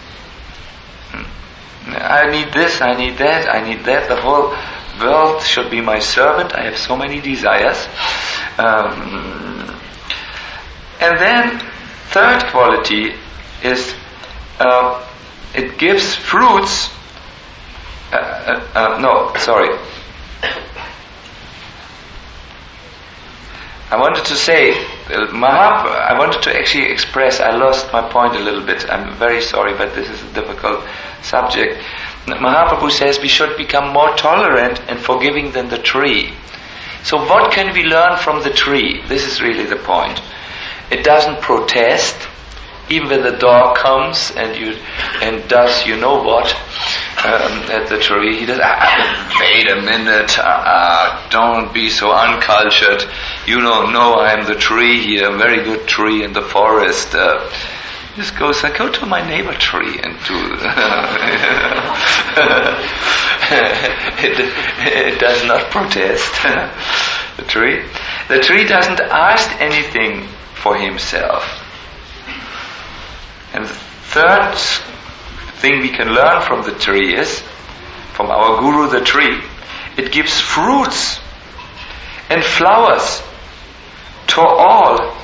I need this, I need that, I need that. The whole world should be my servant. I have so many desires. Um, and then, third quality is uh, it gives fruits. Uh, uh, uh, no, sorry. I wanted to say, uh, Mahap, I wanted to actually express, I lost my point a little bit. I'm very sorry, but this is a difficult subject. Mahaprabhu says we should become more tolerant and forgiving than the tree. So what can we learn from the tree? This is really the point. It doesn't protest, even when the dog comes and you and does you know what um, at the tree. He does, ah, wait a minute, uh, don't be so uncultured. You don't know I am the tree here, a very good tree in the forest. Uh, just go, so go to my neighbor tree and do. it, it does not protest. The tree, the tree doesn't ask anything for himself. And the third thing we can learn from the tree is, from our guru the tree, it gives fruits and flowers to all.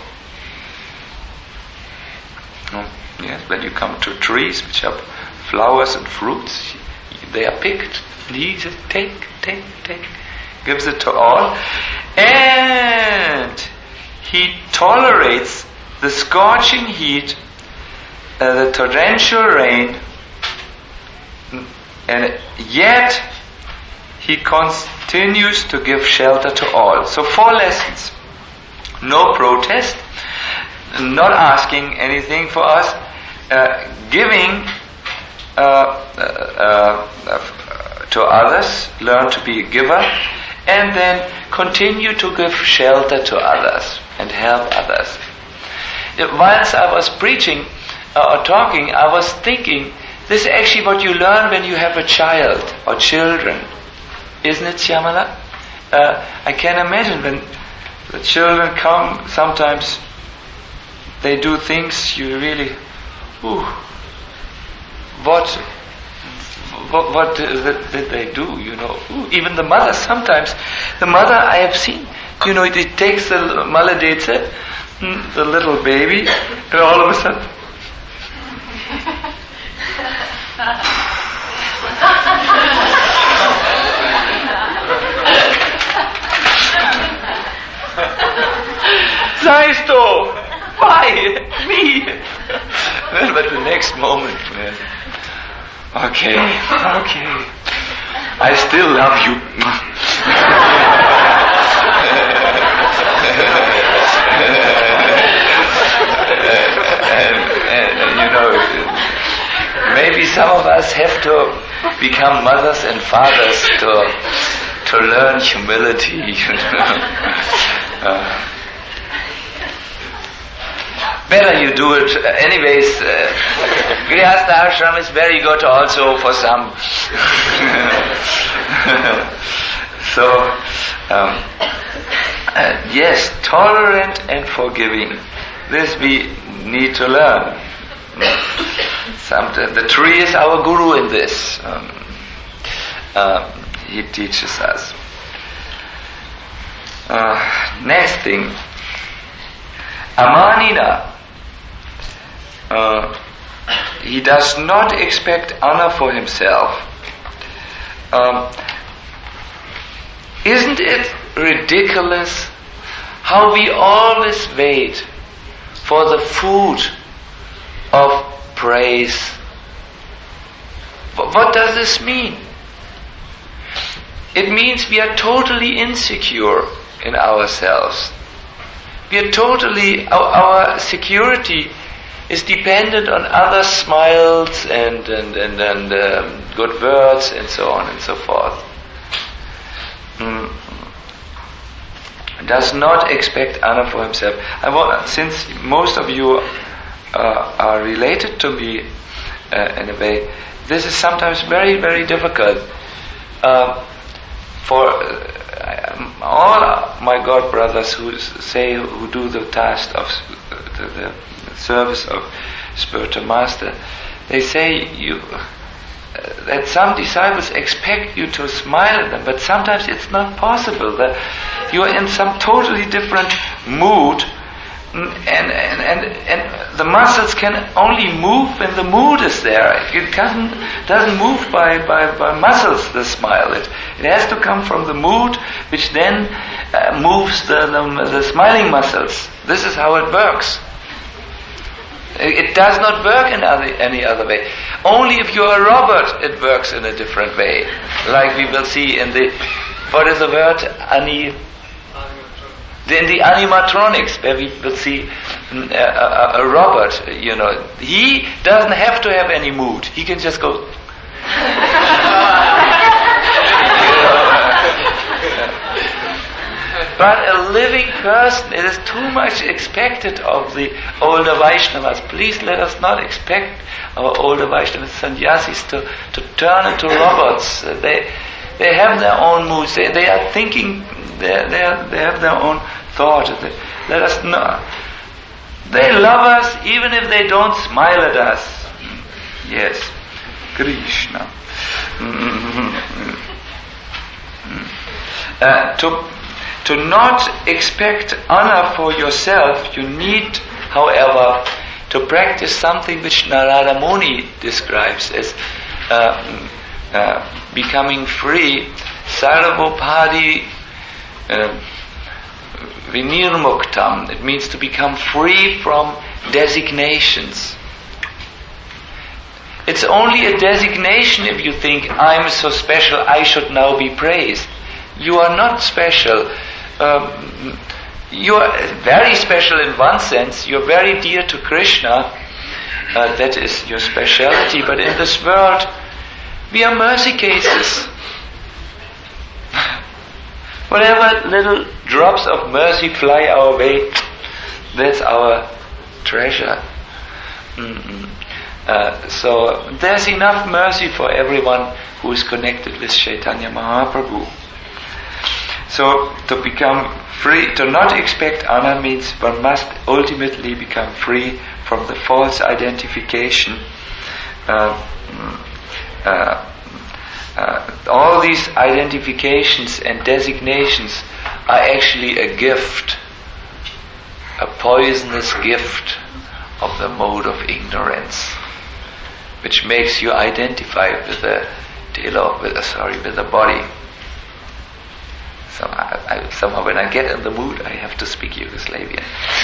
Yes, when you come to trees which have flowers and fruits, they are picked. And he just take, take, take, gives it to all. And he tolerates the scorching heat, uh, the torrential rain, and yet he continues to give shelter to all. So four lessons. No protest, not asking anything for us, uh, giving uh, uh, uh, to others, learn to be a giver, and then continue to give shelter to others and help others. Whilst I was preaching uh, or talking, I was thinking, this is actually what you learn when you have a child or children. Isn't it, Syamala? Uh, I can imagine when the children come, sometimes they do things you really, ooh, what, what, what did, did they do, you know? Ooh, even the mother, sometimes, the mother I have seen, you know, it takes the maladetsa, the little baby, and all of a sudden, Saisto, why me? But the next moment, man, Okay, okay. I still love you. and, and, and, you know, maybe some of us have to become mothers and fathers to to learn humility. You know. uh, Better you do it. Uh, anyways, uh, Grihastha ashram is very good also for some. so, um, uh, yes, tolerant and forgiving. This we need to learn. Some, the, the tree is our guru in this. Um, uh, he teaches us. Uh, next thing. Amanina. Uh, he does not expect honor for himself. Um, isn't it ridiculous how we always wait for the food of praise? What does this mean? It means we are totally insecure in ourselves. We are totally, our, our security is dependent on other smiles and and and, and um, good words and so on and so forth. Mm. Does not expect honor for himself. I want, since most of you uh, are related to me uh, in a way, this is sometimes very very difficult. Uh, for uh, all my God brothers who say who do the task of the, the service of spiritual master, they say you uh, that some disciples expect you to smile at them, but sometimes it's not possible. That you are in some totally different mood, and and and, and the muscles can only move when the mood is there. It doesn't doesn't move by, by, by muscles. The smile it it has to come from the mood, which then uh, moves the, the the smiling muscles. This is how it works. It does not work in other, any other way. Only if you are a robot, it works in a different way. Like we will see in the, what is the word? Ani, in the animatronics, where we will see a, a, a robot, you know, he doesn't have to have any mood. He can just go. But a living person, it is too much expected of the older Vaishnavas. Please let us not expect our older Vaishnavas, sannyasis, to, to turn into robots. They they have their own moods. They they are thinking. They they, are, they have their own thought. They, let us not. They love us even if they don't smile at us. Yes, Krishna. Uh, to. To not expect honor for yourself, you need, however, to practice something which Narada Muni describes as uh, uh, becoming free, sarvopadi uh, vinirmuktam. It means to become free from designations. It's only a designation if you think, I'm so special, I should now be praised. You are not special. Um, you are very special in one sense. You're very dear to Krishna. Uh, that is your speciality. But in this world, we are mercy cases. Whatever little drops of mercy fly our way, that's our treasure. Mm-hmm. Uh, so there's enough mercy for everyone who is connected with Chaitanya Mahaprabhu. So to become free, to not expect honor means one must ultimately become free from the false identification. Uh, uh, uh, all these identifications and designations are actually a gift, a poisonous gift of the mode of ignorance, which makes you identify with the tail of, with the, sorry, with the body. So I, I, somehow when I get in the mood, I have to speak Yugoslavian.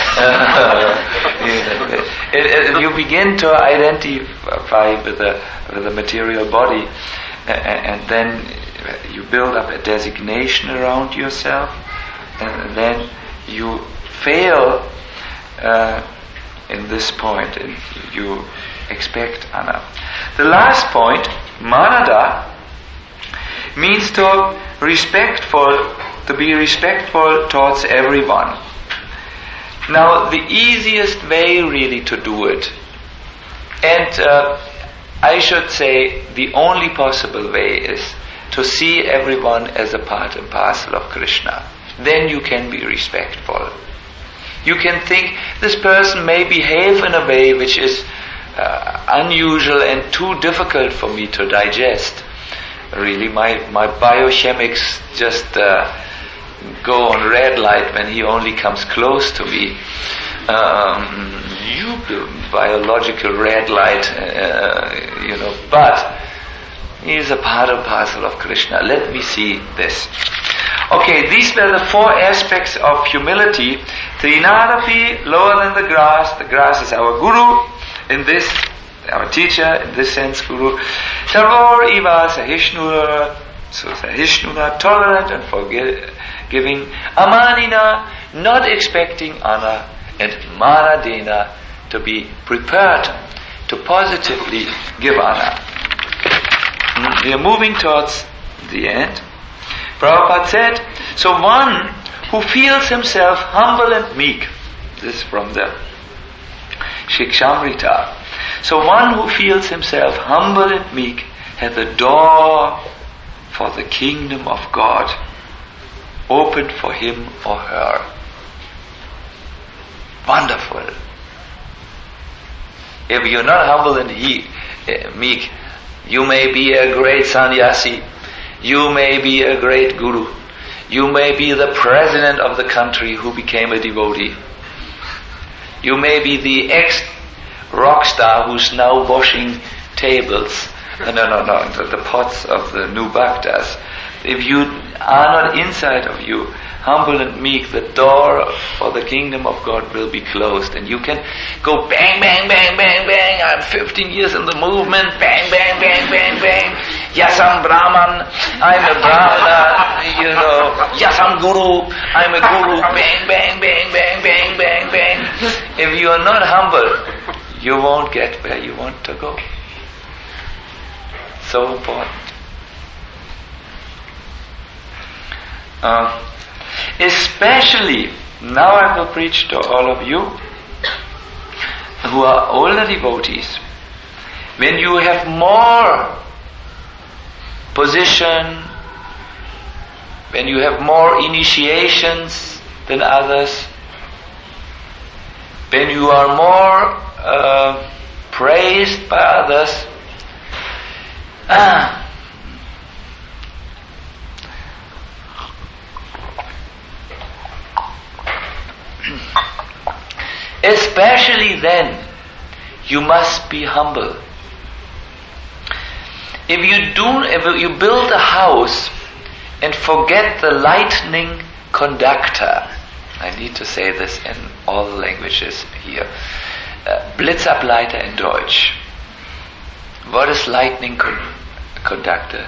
it, it, you begin to identify with the, with the material body, and, and then you build up a designation around yourself, and then you fail uh, in this point, and you expect Anna. The last point, Manada, means to respectful, to be respectful towards everyone. Now, the easiest way really to do it, and uh, I should say the only possible way, is to see everyone as a part and parcel of Krishna. Then you can be respectful. You can think, this person may behave in a way which is uh, unusual and too difficult for me to digest. Really, my, my biochemics just uh, go on red light when he only comes close to me. Um, you biological red light, uh, you know, but he is a part and parcel of Krishna. Let me see this. Okay, these were the four aspects of humility. Trinadapi, lower than the grass. The grass is our guru in this, our teacher, in this sense, guru. Sarvor iva sahishnura, so sahishnura, tolerant and forgiving. Amanina, not expecting honor. And manadena, to be prepared to positively give honor. We are moving towards the end. Prabhupada said, so one who feels himself humble and meek, this is from the Shikshamrita. So one who feels himself humble and meek has the door for the kingdom of God opened for him or her. Wonderful. If you're not humble and he, uh, meek, you may be a great sannyasi, you may be a great guru, you may be the president of the country who became a devotee, you may be the ex-rock star who's now washing tables, no, no, no, the, the pots of the new bhaktas. If you are not inside of you humble and meek, the door for the kingdom of God will be closed, and you can go bang, bang, bang, bang, bang. I'm fifteen years in the movement. Bang, bang, bang, bang, bang. Yes, I'm Brahman. I'm a Brahmana. You know. Yes, I'm Guru. I'm a Guru. Bang, bang, bang, bang, bang, bang, bang. If you are not humble, you won't get where you want to go. So important. Uh, Especially, now I will preach to all of you who are older devotees. When you have more position, when you have more initiations than others, when you are more uh, praised by others, ah, especially then, you must be humble. If you do, if you build a house and forget the lightning conductor, I need to say this in all the languages here. Uh, Blitzableiter in Deutsch. What is lightning con- conductor?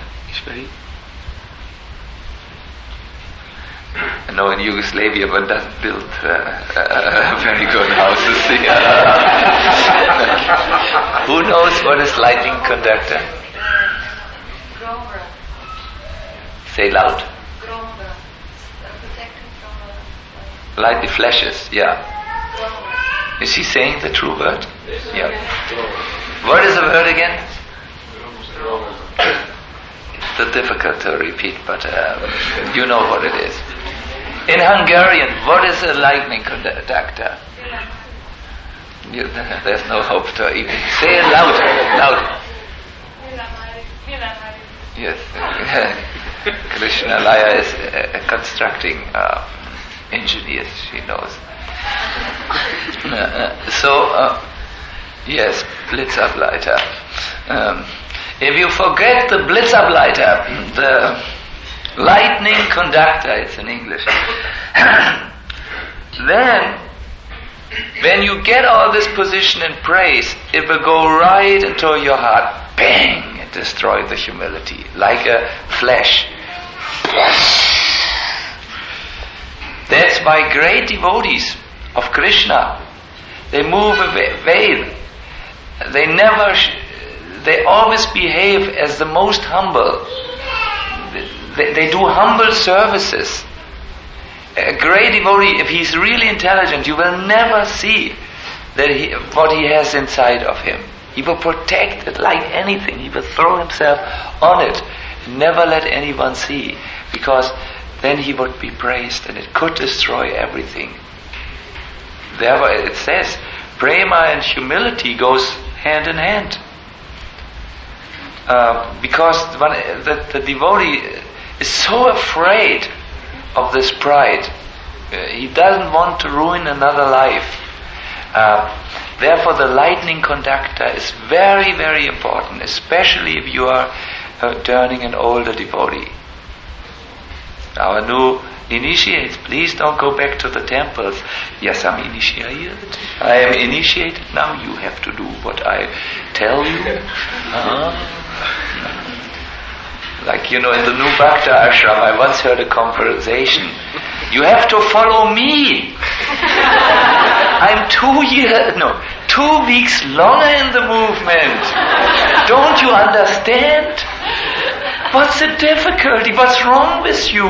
I know in Yugoslavia one doesn't build uh, uh, very good houses. Who knows what is lightning conductor? Say loud. Light the flashes, yeah. Is he saying the true word? Yeah. What is the word again? It's difficult to repeat, but uh, you know what it is. In Hungarian, what is a lightning conductor? You, there's no hope to even say it louder, louder. Yes, Krishna Laya is a, a constructing uh, engineer, she knows. Uh, so, uh, yes, Blitzableiter. Um, if you forget the Blitzableiter, the Lightning conductor, it's in English. Then, when you get all this position in praise, it will go right into your heart. Bang! And destroy the humility. Like a flash. That's why great devotees of Krishna, they move away. They never, they always behave as the most humble. They, they do humble services. A great devotee, if he's really intelligent, you will never see that he, what he has inside of him. He will protect it like anything. He will throw himself on it, never let anyone see, because then he would be praised and it could destroy everything. Therefore it says, prema and humility goes hand in hand. Uh, because one, the, the devotee is so afraid of this pride. Uh, he doesn't want to ruin another life. Uh, therefore the lightning conductor is very, very important, especially if you are uh, turning an older devotee. Our new initiates, please don't go back to the temples. Yes, I'm initiated. I am initiated now. You have to do what I tell you. Uh-huh. Like, you know, in the new Bhakta ashram, I once heard a conversation. You have to follow me. I'm two years, no, two weeks longer in the movement. Don't you understand? What's the difficulty? What's wrong with you?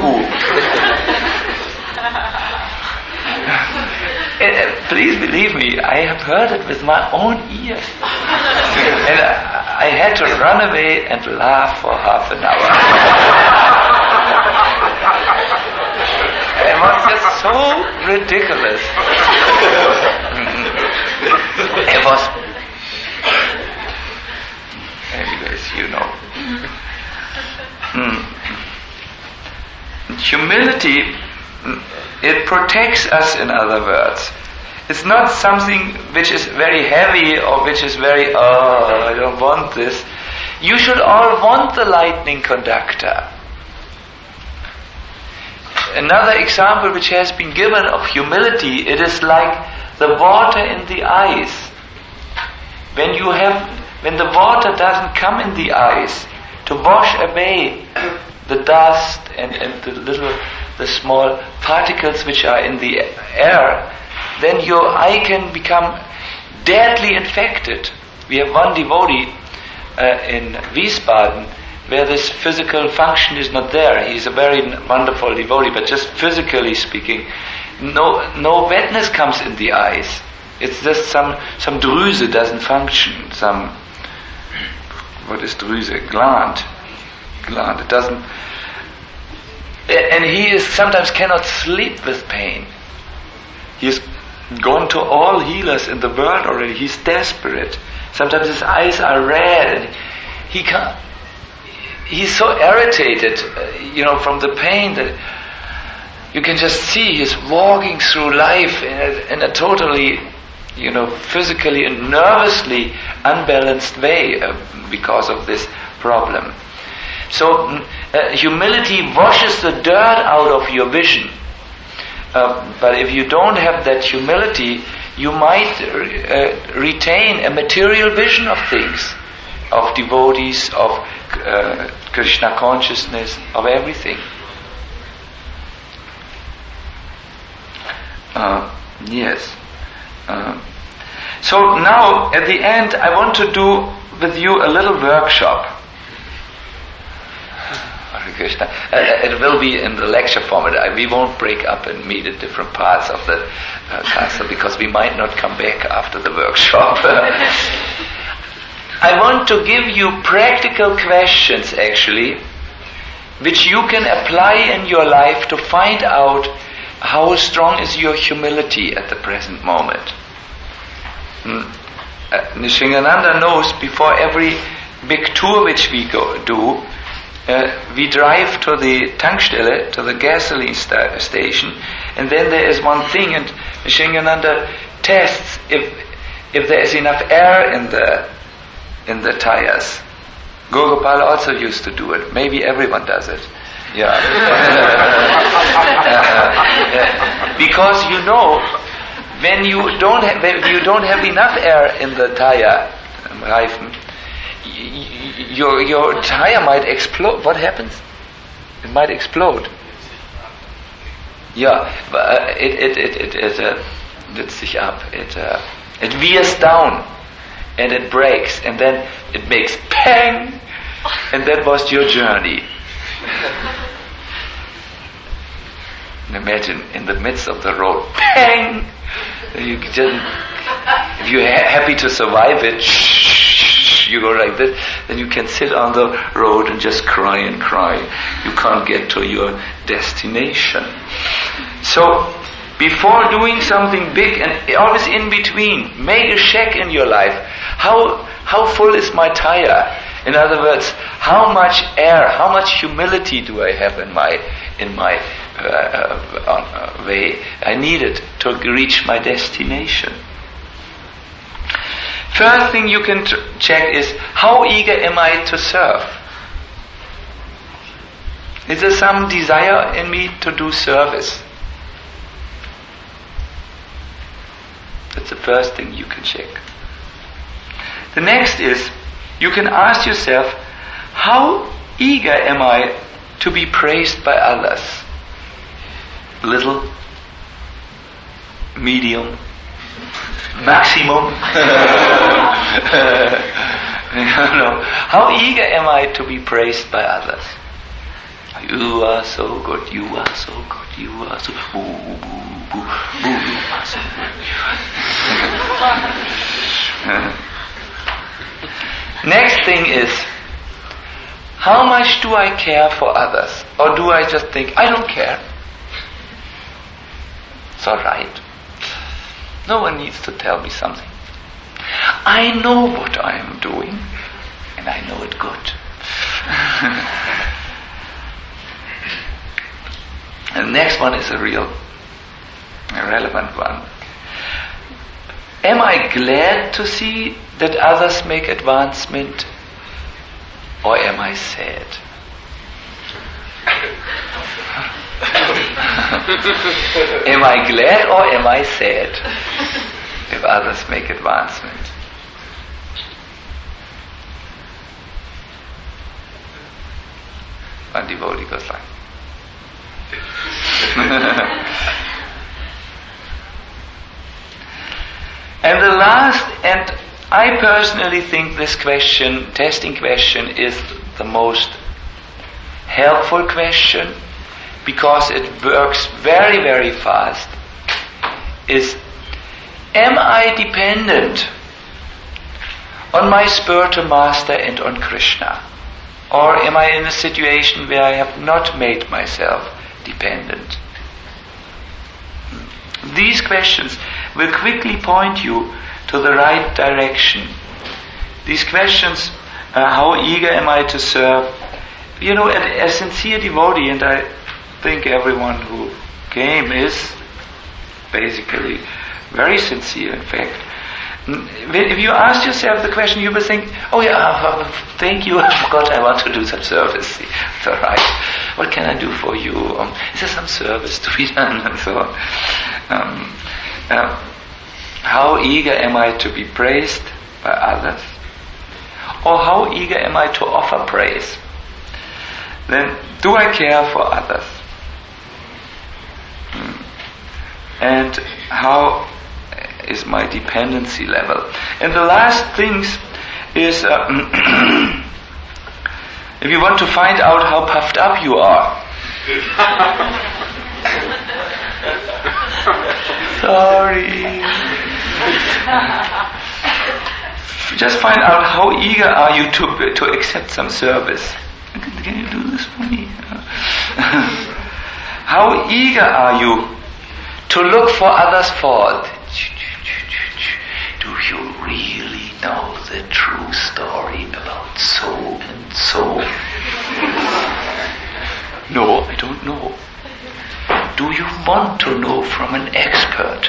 uh, please believe me, I have heard it with my own ears. And I, I had to run away and laugh for half an hour. It was just so ridiculous. It was... Anyways, you know. Mm. Humility, it protects us, in other words. It's not something which is very heavy or which is very, oh, I don't want this. You should all want the lightning conductor. Another example which has been given of humility, it is like the water in the eyes. When you have, when the water doesn't come in the eyes to wash away the dust and, and the little, the small particles which are in the air, then your eye can become deadly infected. We have one devotee uh, in Wiesbaden where this physical function is not there. He's a very wonderful devotee, but just physically speaking, no no wetness comes in the eyes. It's just some some Drüse doesn't function. Some what is Drüse? Gland, gland. It doesn't. And he is sometimes cannot sleep with pain. He is gone to all healers in the world already. He's desperate. Sometimes his eyes are red, and he can't. He's so irritated, uh, you know, from the pain that you can just see he's walking through life in a, in a totally, you know, physically and nervously unbalanced way uh, because of this problem. So uh, humility washes the dirt out of your vision. Uh, but if you don't have that humility, you might uh, retain a material vision of things, of devotees, of uh, Krishna consciousness, of everything. Uh, yes. Uh, so now, at the end, I want to do with you a little workshop. Krishna. Uh, it will be in the lecture format. We won't break up and meet at different parts of the uh, castle because we might not come back after the workshop. I want to give you practical questions, actually, which you can apply in your life to find out how strong is your humility at the present moment. Hmm. Uh, Nishingananda knows before every big tour which we go do, Uh, we drive to the Tankstelle, to the gasoline sta- station, and then there is one thing, and Shingananda tests if if there is enough air in the in the tires. Gogopal also used to do it. Maybe everyone does it. Yeah. Because you know, when you don't have, when you don't have enough air in the tire, um, Reifen, y- your your tire might explode. What happens? It might explode. Yeah, but uh, it it it it it uh, lifts sich up. It uh, it veers down, and it breaks, and then it makes pang, and that was your journey. And imagine in the midst of the road, pang! You just, if you're ha- happy to survive it, shh, you go like this, then you can sit on the road and just cry and cry. You can't get to your destination. So, before doing something big, and always in between, make a check in your life. How how full is my tire? In other words, how much air, how much humility do I have in my in my uh, uh, way? I need it to reach my destination. First thing you can t- check is, how eager am I to serve? Is there some desire in me to do service? That's the first thing you can check. The next is, you can ask yourself, how eager am I to be praised by others? Little, medium, maximum. You know, how eager am I to be praised by others? You are so good, you are so good, you are so boo, boo, boo, boo, you are so good. Next thing is, how much do I care for others? Or do I just think, I don't care? It's alright. No one needs to tell me something. I know what I am doing, and I know it good. And the next one is a real, relevant one. Am I glad to see that others make advancement, or am I sad? Am I glad or am I sad if others make advancement? One devotee goes like, and the last, and I personally think this question, testing question, is the most helpful question, because it works very, very fast, is, am I dependent on my spiritual master and on Krishna? Or am I in a situation where I have not made myself dependent? These questions will quickly point you to the right direction. These questions, uh, how eager am I to serve? You know, a, a sincere devotee, and I think everyone who came is basically very sincere, in fact. If you ask yourself the question, you will think, oh yeah, thank you, I forgot I want to do some service. It's alright. What can I do for you? Um, is there some service to be done? And so on. Um, uh, how eager am I to be praised by others? Or how eager am I to offer praise? Then, do I care for others? Hmm. And how is my dependency level? And the last things is, uh, if you want to find out how puffed up you are, sorry, just find out how eager are you to to accept some service. Can you do this for me? How eager are you to look for others' fault? Do you really know the true story about so and so? No, I don't know. Do you want to know from an expert?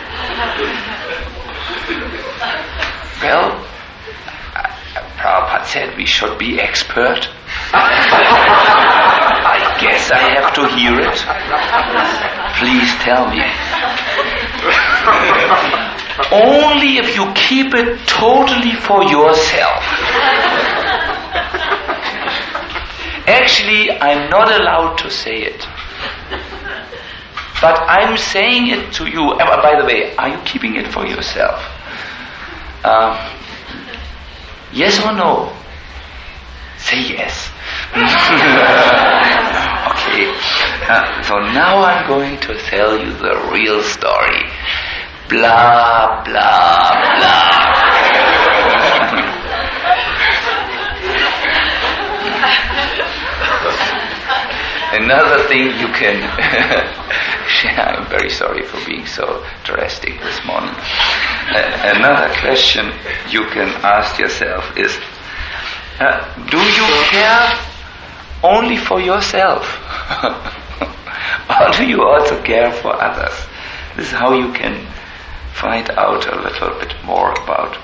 Well, Prabhupada said we should be expert? I guess I have to hear it. Please tell me. Only if you keep it totally for yourself. Actually, I'm not allowed to say it. But I'm saying it to you. Uh, by the way, are you keeping it for yourself? Uh, yes or no? Say yes. Okay. Uh, so now I'm going to tell you the real story. Blah, blah, blah. Another thing you can... I'm very sorry for being so drastic this morning. Uh, another question you can ask yourself is, uh, do you care only for yourself? Or do you also care for others? This is how you can find out a little bit more about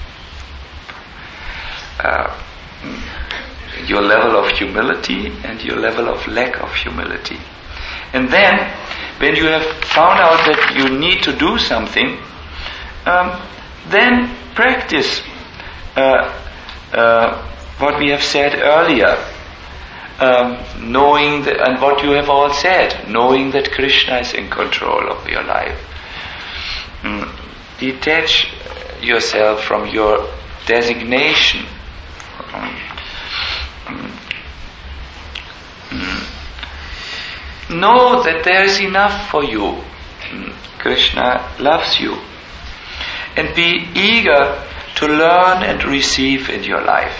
uh, your level of humility and your level of lack of humility. And then, when you have found out that you need to do something, um, then practice uh, uh, what we have said earlier, um, knowing that, and what you have all said, knowing that Krishna is in control of your life. Mm. Detach yourself from your designation. Mm. Mm. Know that there is enough for you. Mm. Krishna loves you. And be eager to learn and receive in your life.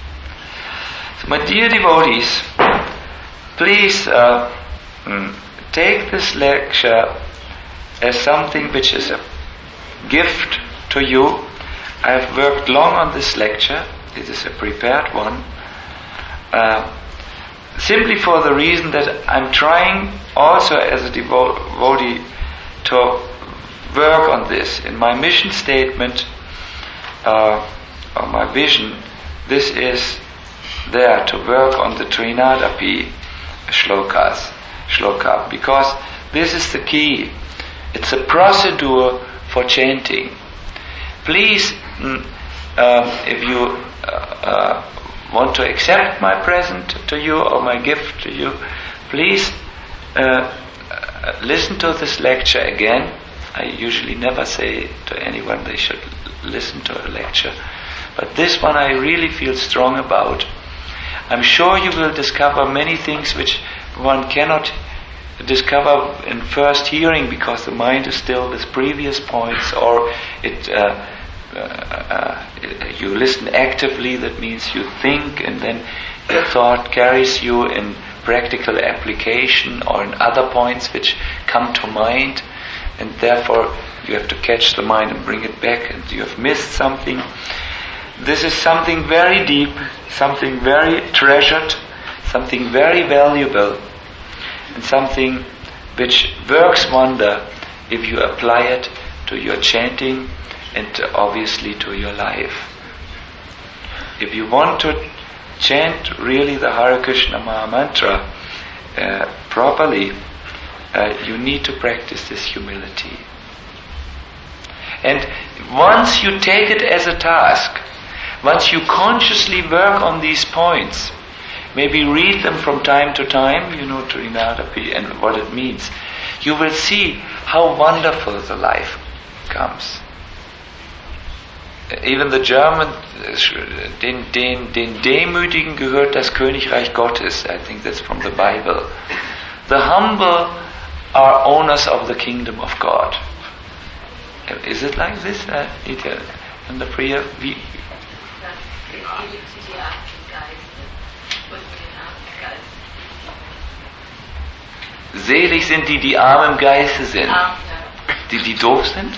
So my dear devotees, please uh, mm, take this lecture as something which is a gift to you. I have worked long on this lecture. It is a prepared one. Uh, simply for the reason that I'm trying also as a devo- devotee to work on this. In my mission statement, uh, or my vision, this is there to work on the Trinadapi shlokas, shloka, because this is the key. It's a procedure for chanting. Please, mm, uh, if you uh, uh, want to accept my present to you or my gift to you, please uh, uh, listen to this lecture again. I usually never say to anyone they should listen to a lecture, but this one I really feel strong about. I'm sure you will discover many things which one cannot discover in first hearing because the mind is still with previous points, or it uh, uh, uh, you listen actively, that means you think, and then your thought carries you in practical application or in other points which come to mind, and therefore you have to catch the mind and bring it back, and you have missed something. This is something very deep, something very treasured, something very valuable, and something which works wonder if you apply it to your chanting and obviously to your life. If you want to chant really the Hare Krishna Maha Mantra uh, properly, uh, you need to practice this humility. And once you take it as a task, once you consciously work on these points, maybe read them from time to time, you know, Trinadapi and what it means, you will see how wonderful the life comes. Even the German, den, den, den Demütigen gehört das Königreich Gottes. I think that's from the Bible. The humble are owners of the kingdom of God. Is it like this? Uh, in the prayer, we, selig sind die, die arm im Geiste sind. Die, die doof sind?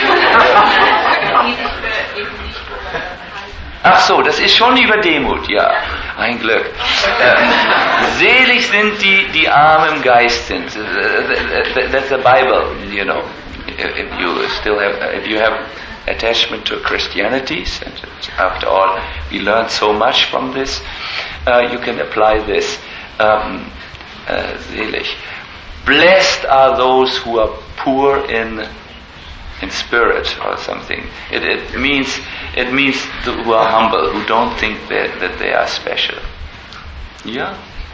Ach so, das ist schon über Demut, ja. Ein Glück. Ähm, selig sind die, die arm im Geist sind. That's the Bible, you know. If you still have, if you have attachment to Christianity, and after all, we learned so much from this, uh, you can apply this. Um, uh, selig. Blessed are those who are poor in in spirit, or something. It, it means it means the, who are humble, who don't think that, that they are special. Yeah.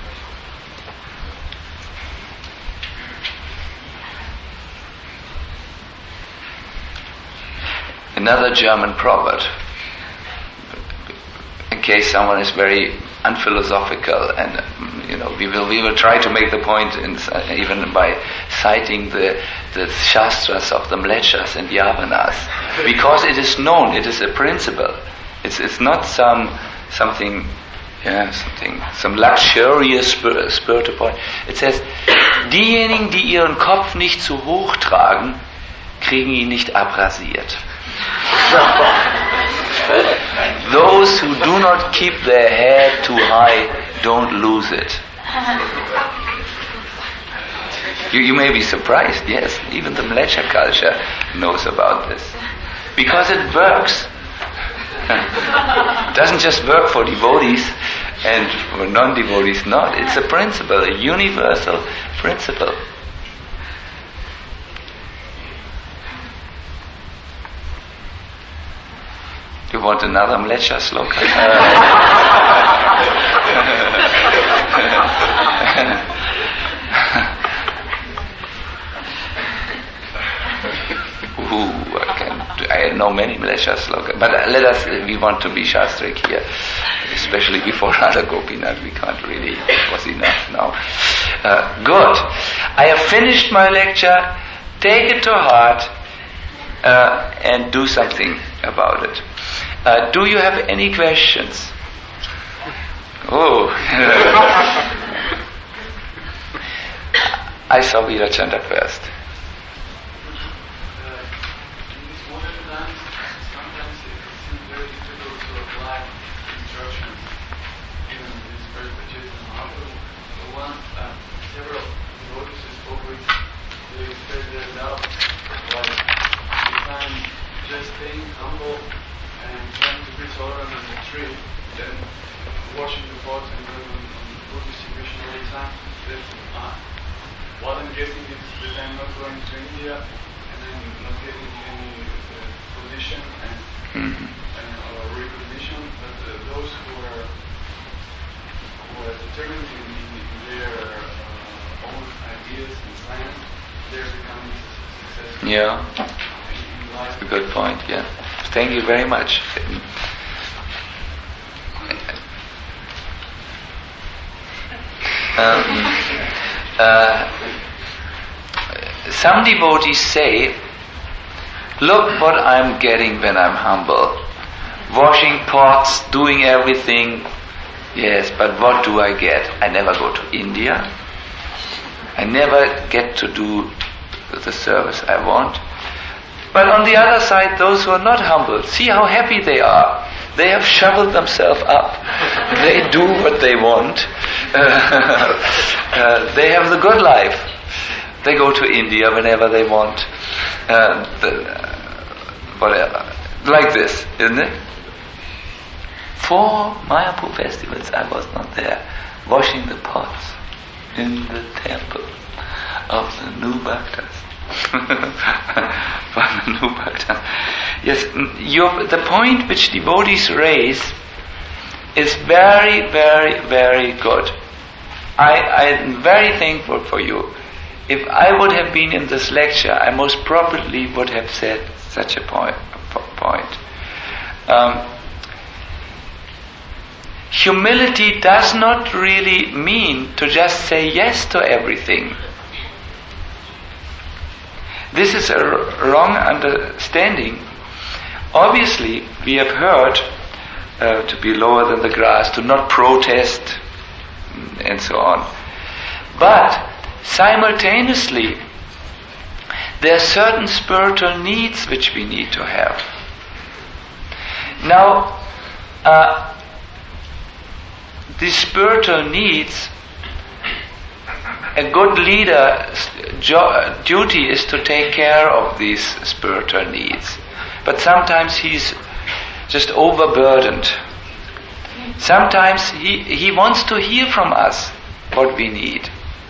Another German proverb, in case someone is very unphilosophical, and you know, we will we will try to make the point, in, uh, even by citing the the shastras of the Mlecchas and Yavanas, because it is known, it is a principle. It's it's not some something, yeah, something some luxurious spir- spiritual point. It says, diejenigen, die ihren Kopf nicht zu hoch tragen, kriegen ihn nicht abrasiert. Those who do not keep their head too high don't lose it. You, you may be surprised, yes, even the Mleccha culture knows about this. Because it works. It doesn't just work for devotees and for non-devotees not. It's a principle, a universal principle. You want another Mleccha sloka? Ooh, I can. I know many Mleccha sloka, but let us. We want to be shastric here, especially before Radha Gopinath. We can't really. It was enough now. Uh, good. I have finished my lecture. Take it to heart uh, and do something about it. Uh, do you have any questions? Oh. I saw Veerachandra first. Yeah, that's a good point, yeah. Thank you very much. Um, uh, some devotees say, look what I'm getting when I'm humble. Washing pots, doing everything. Yes, but what do I get? I never go to India. I never get to do the service I want. But on the other side, those who are not humble, see how happy they are. They have shoveled themselves up. They do what they want. Uh, uh, they have the good life. They go to India whenever they want. Uh, the, uh, whatever. Like this, isn't it? Four Mayapur festivals I was not there, washing the pots in the temple of the new bhaktas. For the new bhaktas. Yes, your, the point which devotees raise is very, very, very good. I, I'm very thankful for you. If I would have been in this lecture, I most probably would have said such a point. point. Um, humility does not really mean to just say yes to everything. This is a r- wrong understanding. Obviously, we have heard uh, to be lower than the grass, to not protest, and so on. But simultaneously, there are certain spiritual needs which we need to have. Now, uh, these spiritual needs, a good leader's jo- duty is to take care of these spiritual needs. but sometimes he's just overburdened. Sometimes he, he wants to hear from us what we need.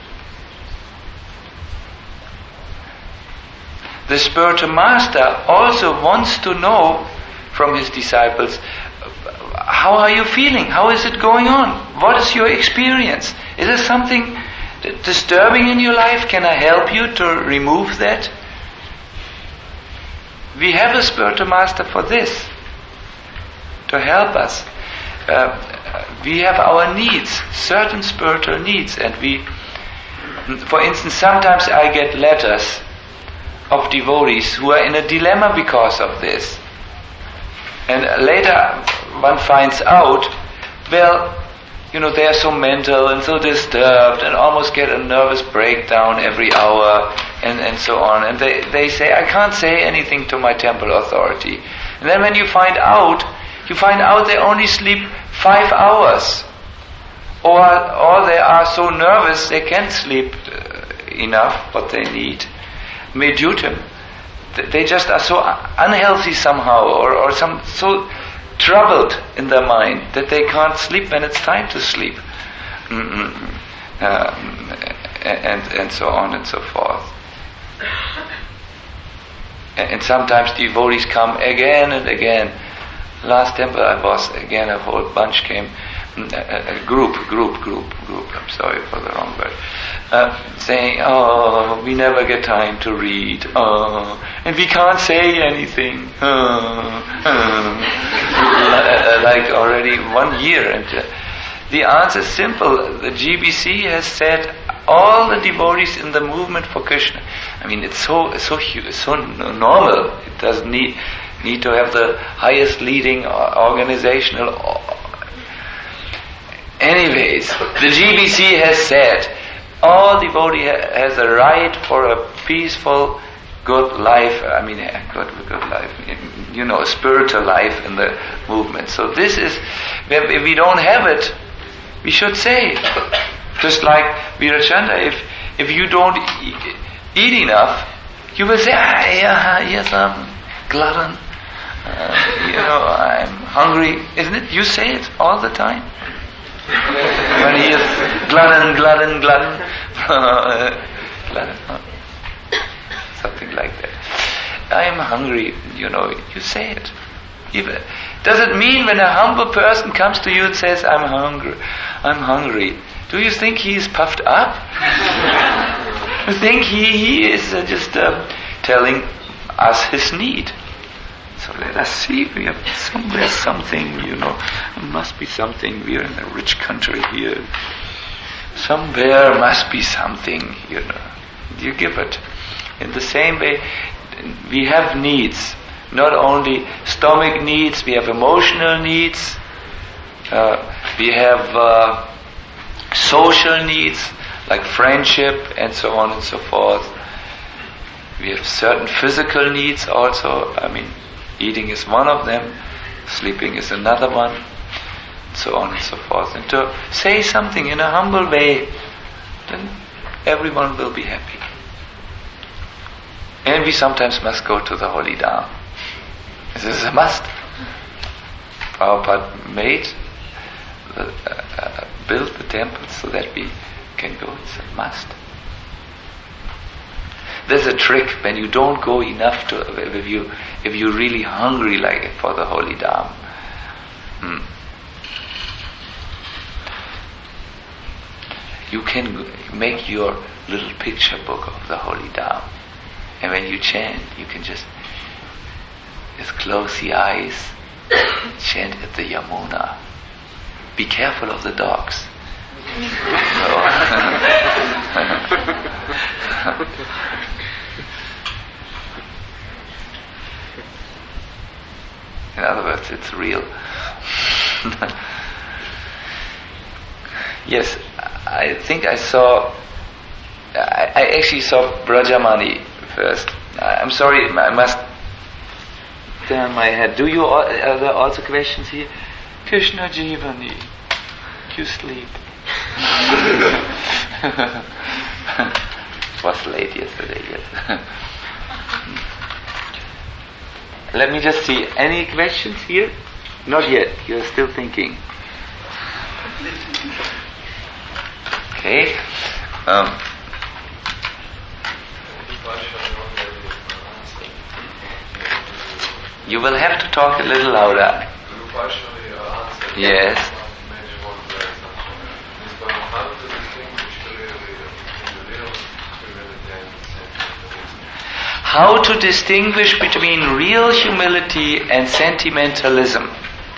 The spiritual master also wants to know from his disciples, how are you feeling? How is it going on? What is your experience? Is there something disturbing in your life? Can I help you to remove that? We have a spiritual master for this, to help us. Uh, we have our needs, certain spiritual needs, and we, for instance, sometimes I get letters of devotees who are in a dilemma because of this. And later one finds out, well, you know, they are so mental and so disturbed and almost get a nervous breakdown every hour and, and so on. And they, they say, I can't say anything to my temple authority. And then when you find out, you find out they only sleep five hours. Or, or they are so nervous they can't sleep uh, enough what they need. Medutum. They just are so unhealthy somehow, or, or some so troubled in their mind that they can't sleep when it's time to sleep, mm-hmm. um, and and so on and so forth. And, and sometimes devotees come again and again. Last temple I was, again a whole bunch came, a, a group, group, group, group. I'm sorry for the wrong word. Uh, saying, oh, we never get time to read, oh, and we can't say anything, oh, oh. Like already one year. And uh, the answer is simple. The G B C has said all the devotees in the movement for Krishna. I mean, it's so so so normal. It doesn't need need to have the highest leading organizational. Anyways, the G B C has said all devotee ha- has a right for a peaceful, good life. I mean, good, good life. You know, a spiritual life in the movement. So this is, if we don't have it, we should say it. Just like Virachandra, if if you don't eat, eat enough, you will say, ah, yeah, yes, I'm glutton. Uh, you know, I'm hungry. Isn't it? You say it all the time. When he is glutton, glutton, glutton, glutton, huh? Something like that. I am hungry, you know, you say it. Even, does it mean when a humble person comes to you and says, I'm hungry, I'm hungry, do you think he is puffed up? You think he, he is uh, just uh, telling us his need? So let us see, we have somewhere something, you know, there must be something, we are in a rich country here. Somewhere must be something, you know. You give it. In the same way, we have needs. Not only stomach needs, we have emotional needs, uh, we have uh, social needs, like friendship and so on and so forth. We have certain physical needs also. I mean, eating is one of them, sleeping is another one, so on and so forth. And to say something in a humble way, then everyone will be happy. And we sometimes must go to the holy Dham. This is a must. Prabhupada made, the, uh, uh, built the temple so that we can go. It's a must. There's a trick when you don't go enough to, if you if you're really hungry like for the holy Dham. Hmm. You can make your little picture book of the holy Dham, and when you chant, you can just just close the eyes, chant at the Yamuna. Be careful of the dogs. In other words, it's real. Yes, I think I saw, I, I actually saw Brajamani first. I'm sorry, I must turn my head. Do you, all, are there also questions here? Krishna Jivani, you sleep. It was late yesterday, yes. let me just see. Any questions here? Not yet. You're still thinking. Okay. Um, you will have to talk a little louder. Yes. How to distinguish between real humility and sentimentalism.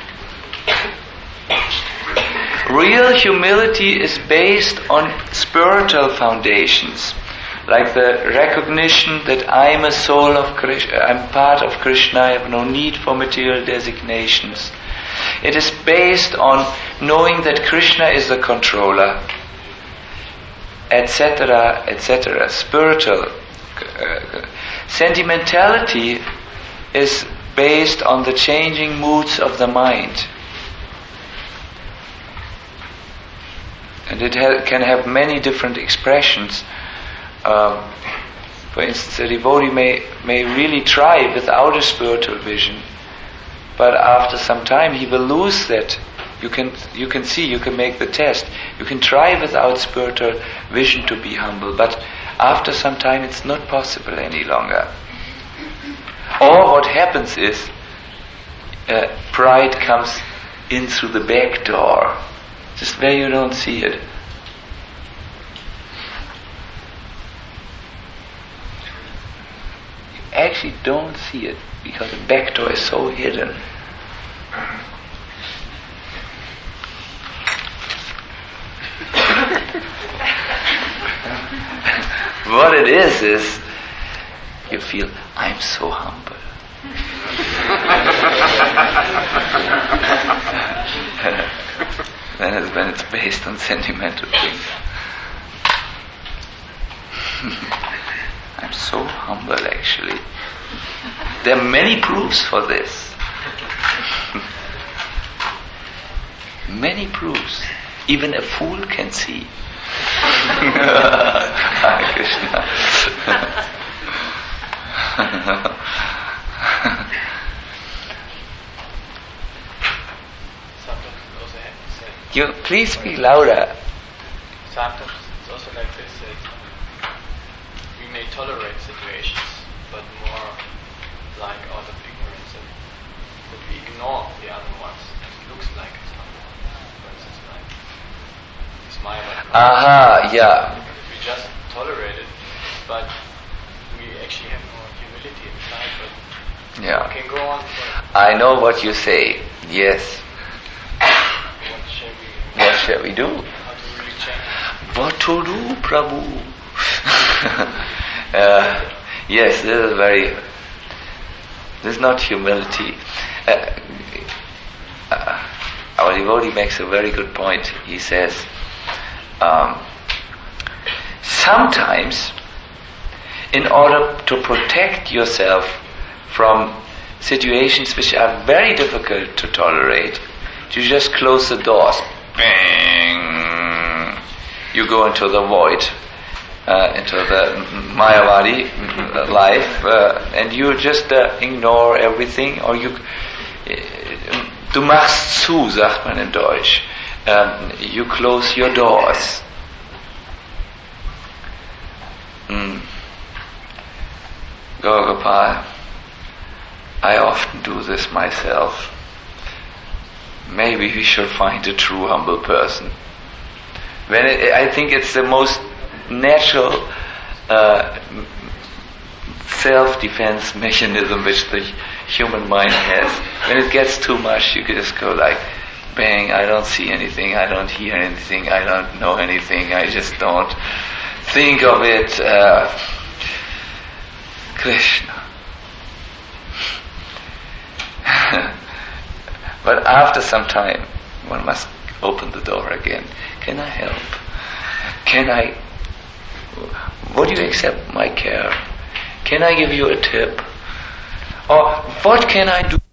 Real humility is based on spiritual foundations, like the recognition that I am a soul of Krishna, I'm part of Krishna, I have no need for material designations. It is based on knowing that Krishna is the controller, et cetera, et cetera. Spiritual. Uh, sentimentality is based on the changing moods of the mind. And it ha- can have many different expressions. Um, for instance, a devotee may, may really try without a spiritual vision, but after some time he will lose that. You can you can see, you can make the test. You can try without spiritual vision to be humble, but after some time it's not possible any longer. Or what happens is uh, pride comes in through the back door, just where you don't see it. You actually don't see it because the back door is so hidden. What it is is you feel, I'm so humble. Then it's when it's based on sentimental things. I'm so humble, actually. There are many proofs for this. Many proofs. Even a fool can see. Hare Krishna. You please speak louder. Sometimes it's also like this, that we may tolerate situations, but more like out of ignorance, and that we ignore the other ones. It looks like it's not one. For instance, like this Maya. Aha, yeah. We just tolerate it, but we actually have no humility inside, but yeah. we can go on for I know what you say, yes. what shall we What shall we do? How to really change? What to do, Prabhu? uh, yes, this is very, this is not humility. Uh, uh, our devotee makes a very good point. He says, um, sometimes, in order to protect yourself from situations which are very difficult to tolerate, you just close the doors. Bang! You go into the void, uh, into the Mayavadi life, uh, and you just uh, ignore everything, or you, du machst zu, sagt man in Deutsch. Um, you close your doors. Mm. Gauragopal, I often do this myself. Maybe we should find a true humble person. When it, I think it's the most natural uh, self-defense mechanism which the human mind has. When it gets too much, you can just go like, bang, I don't see anything, I don't hear anything, I don't know anything, I just don't think of it. Uh, Krishna. But after some time, one must open the door again. Can I help? Can I, would you accept my care? Can I give you a tip? Or what can I do?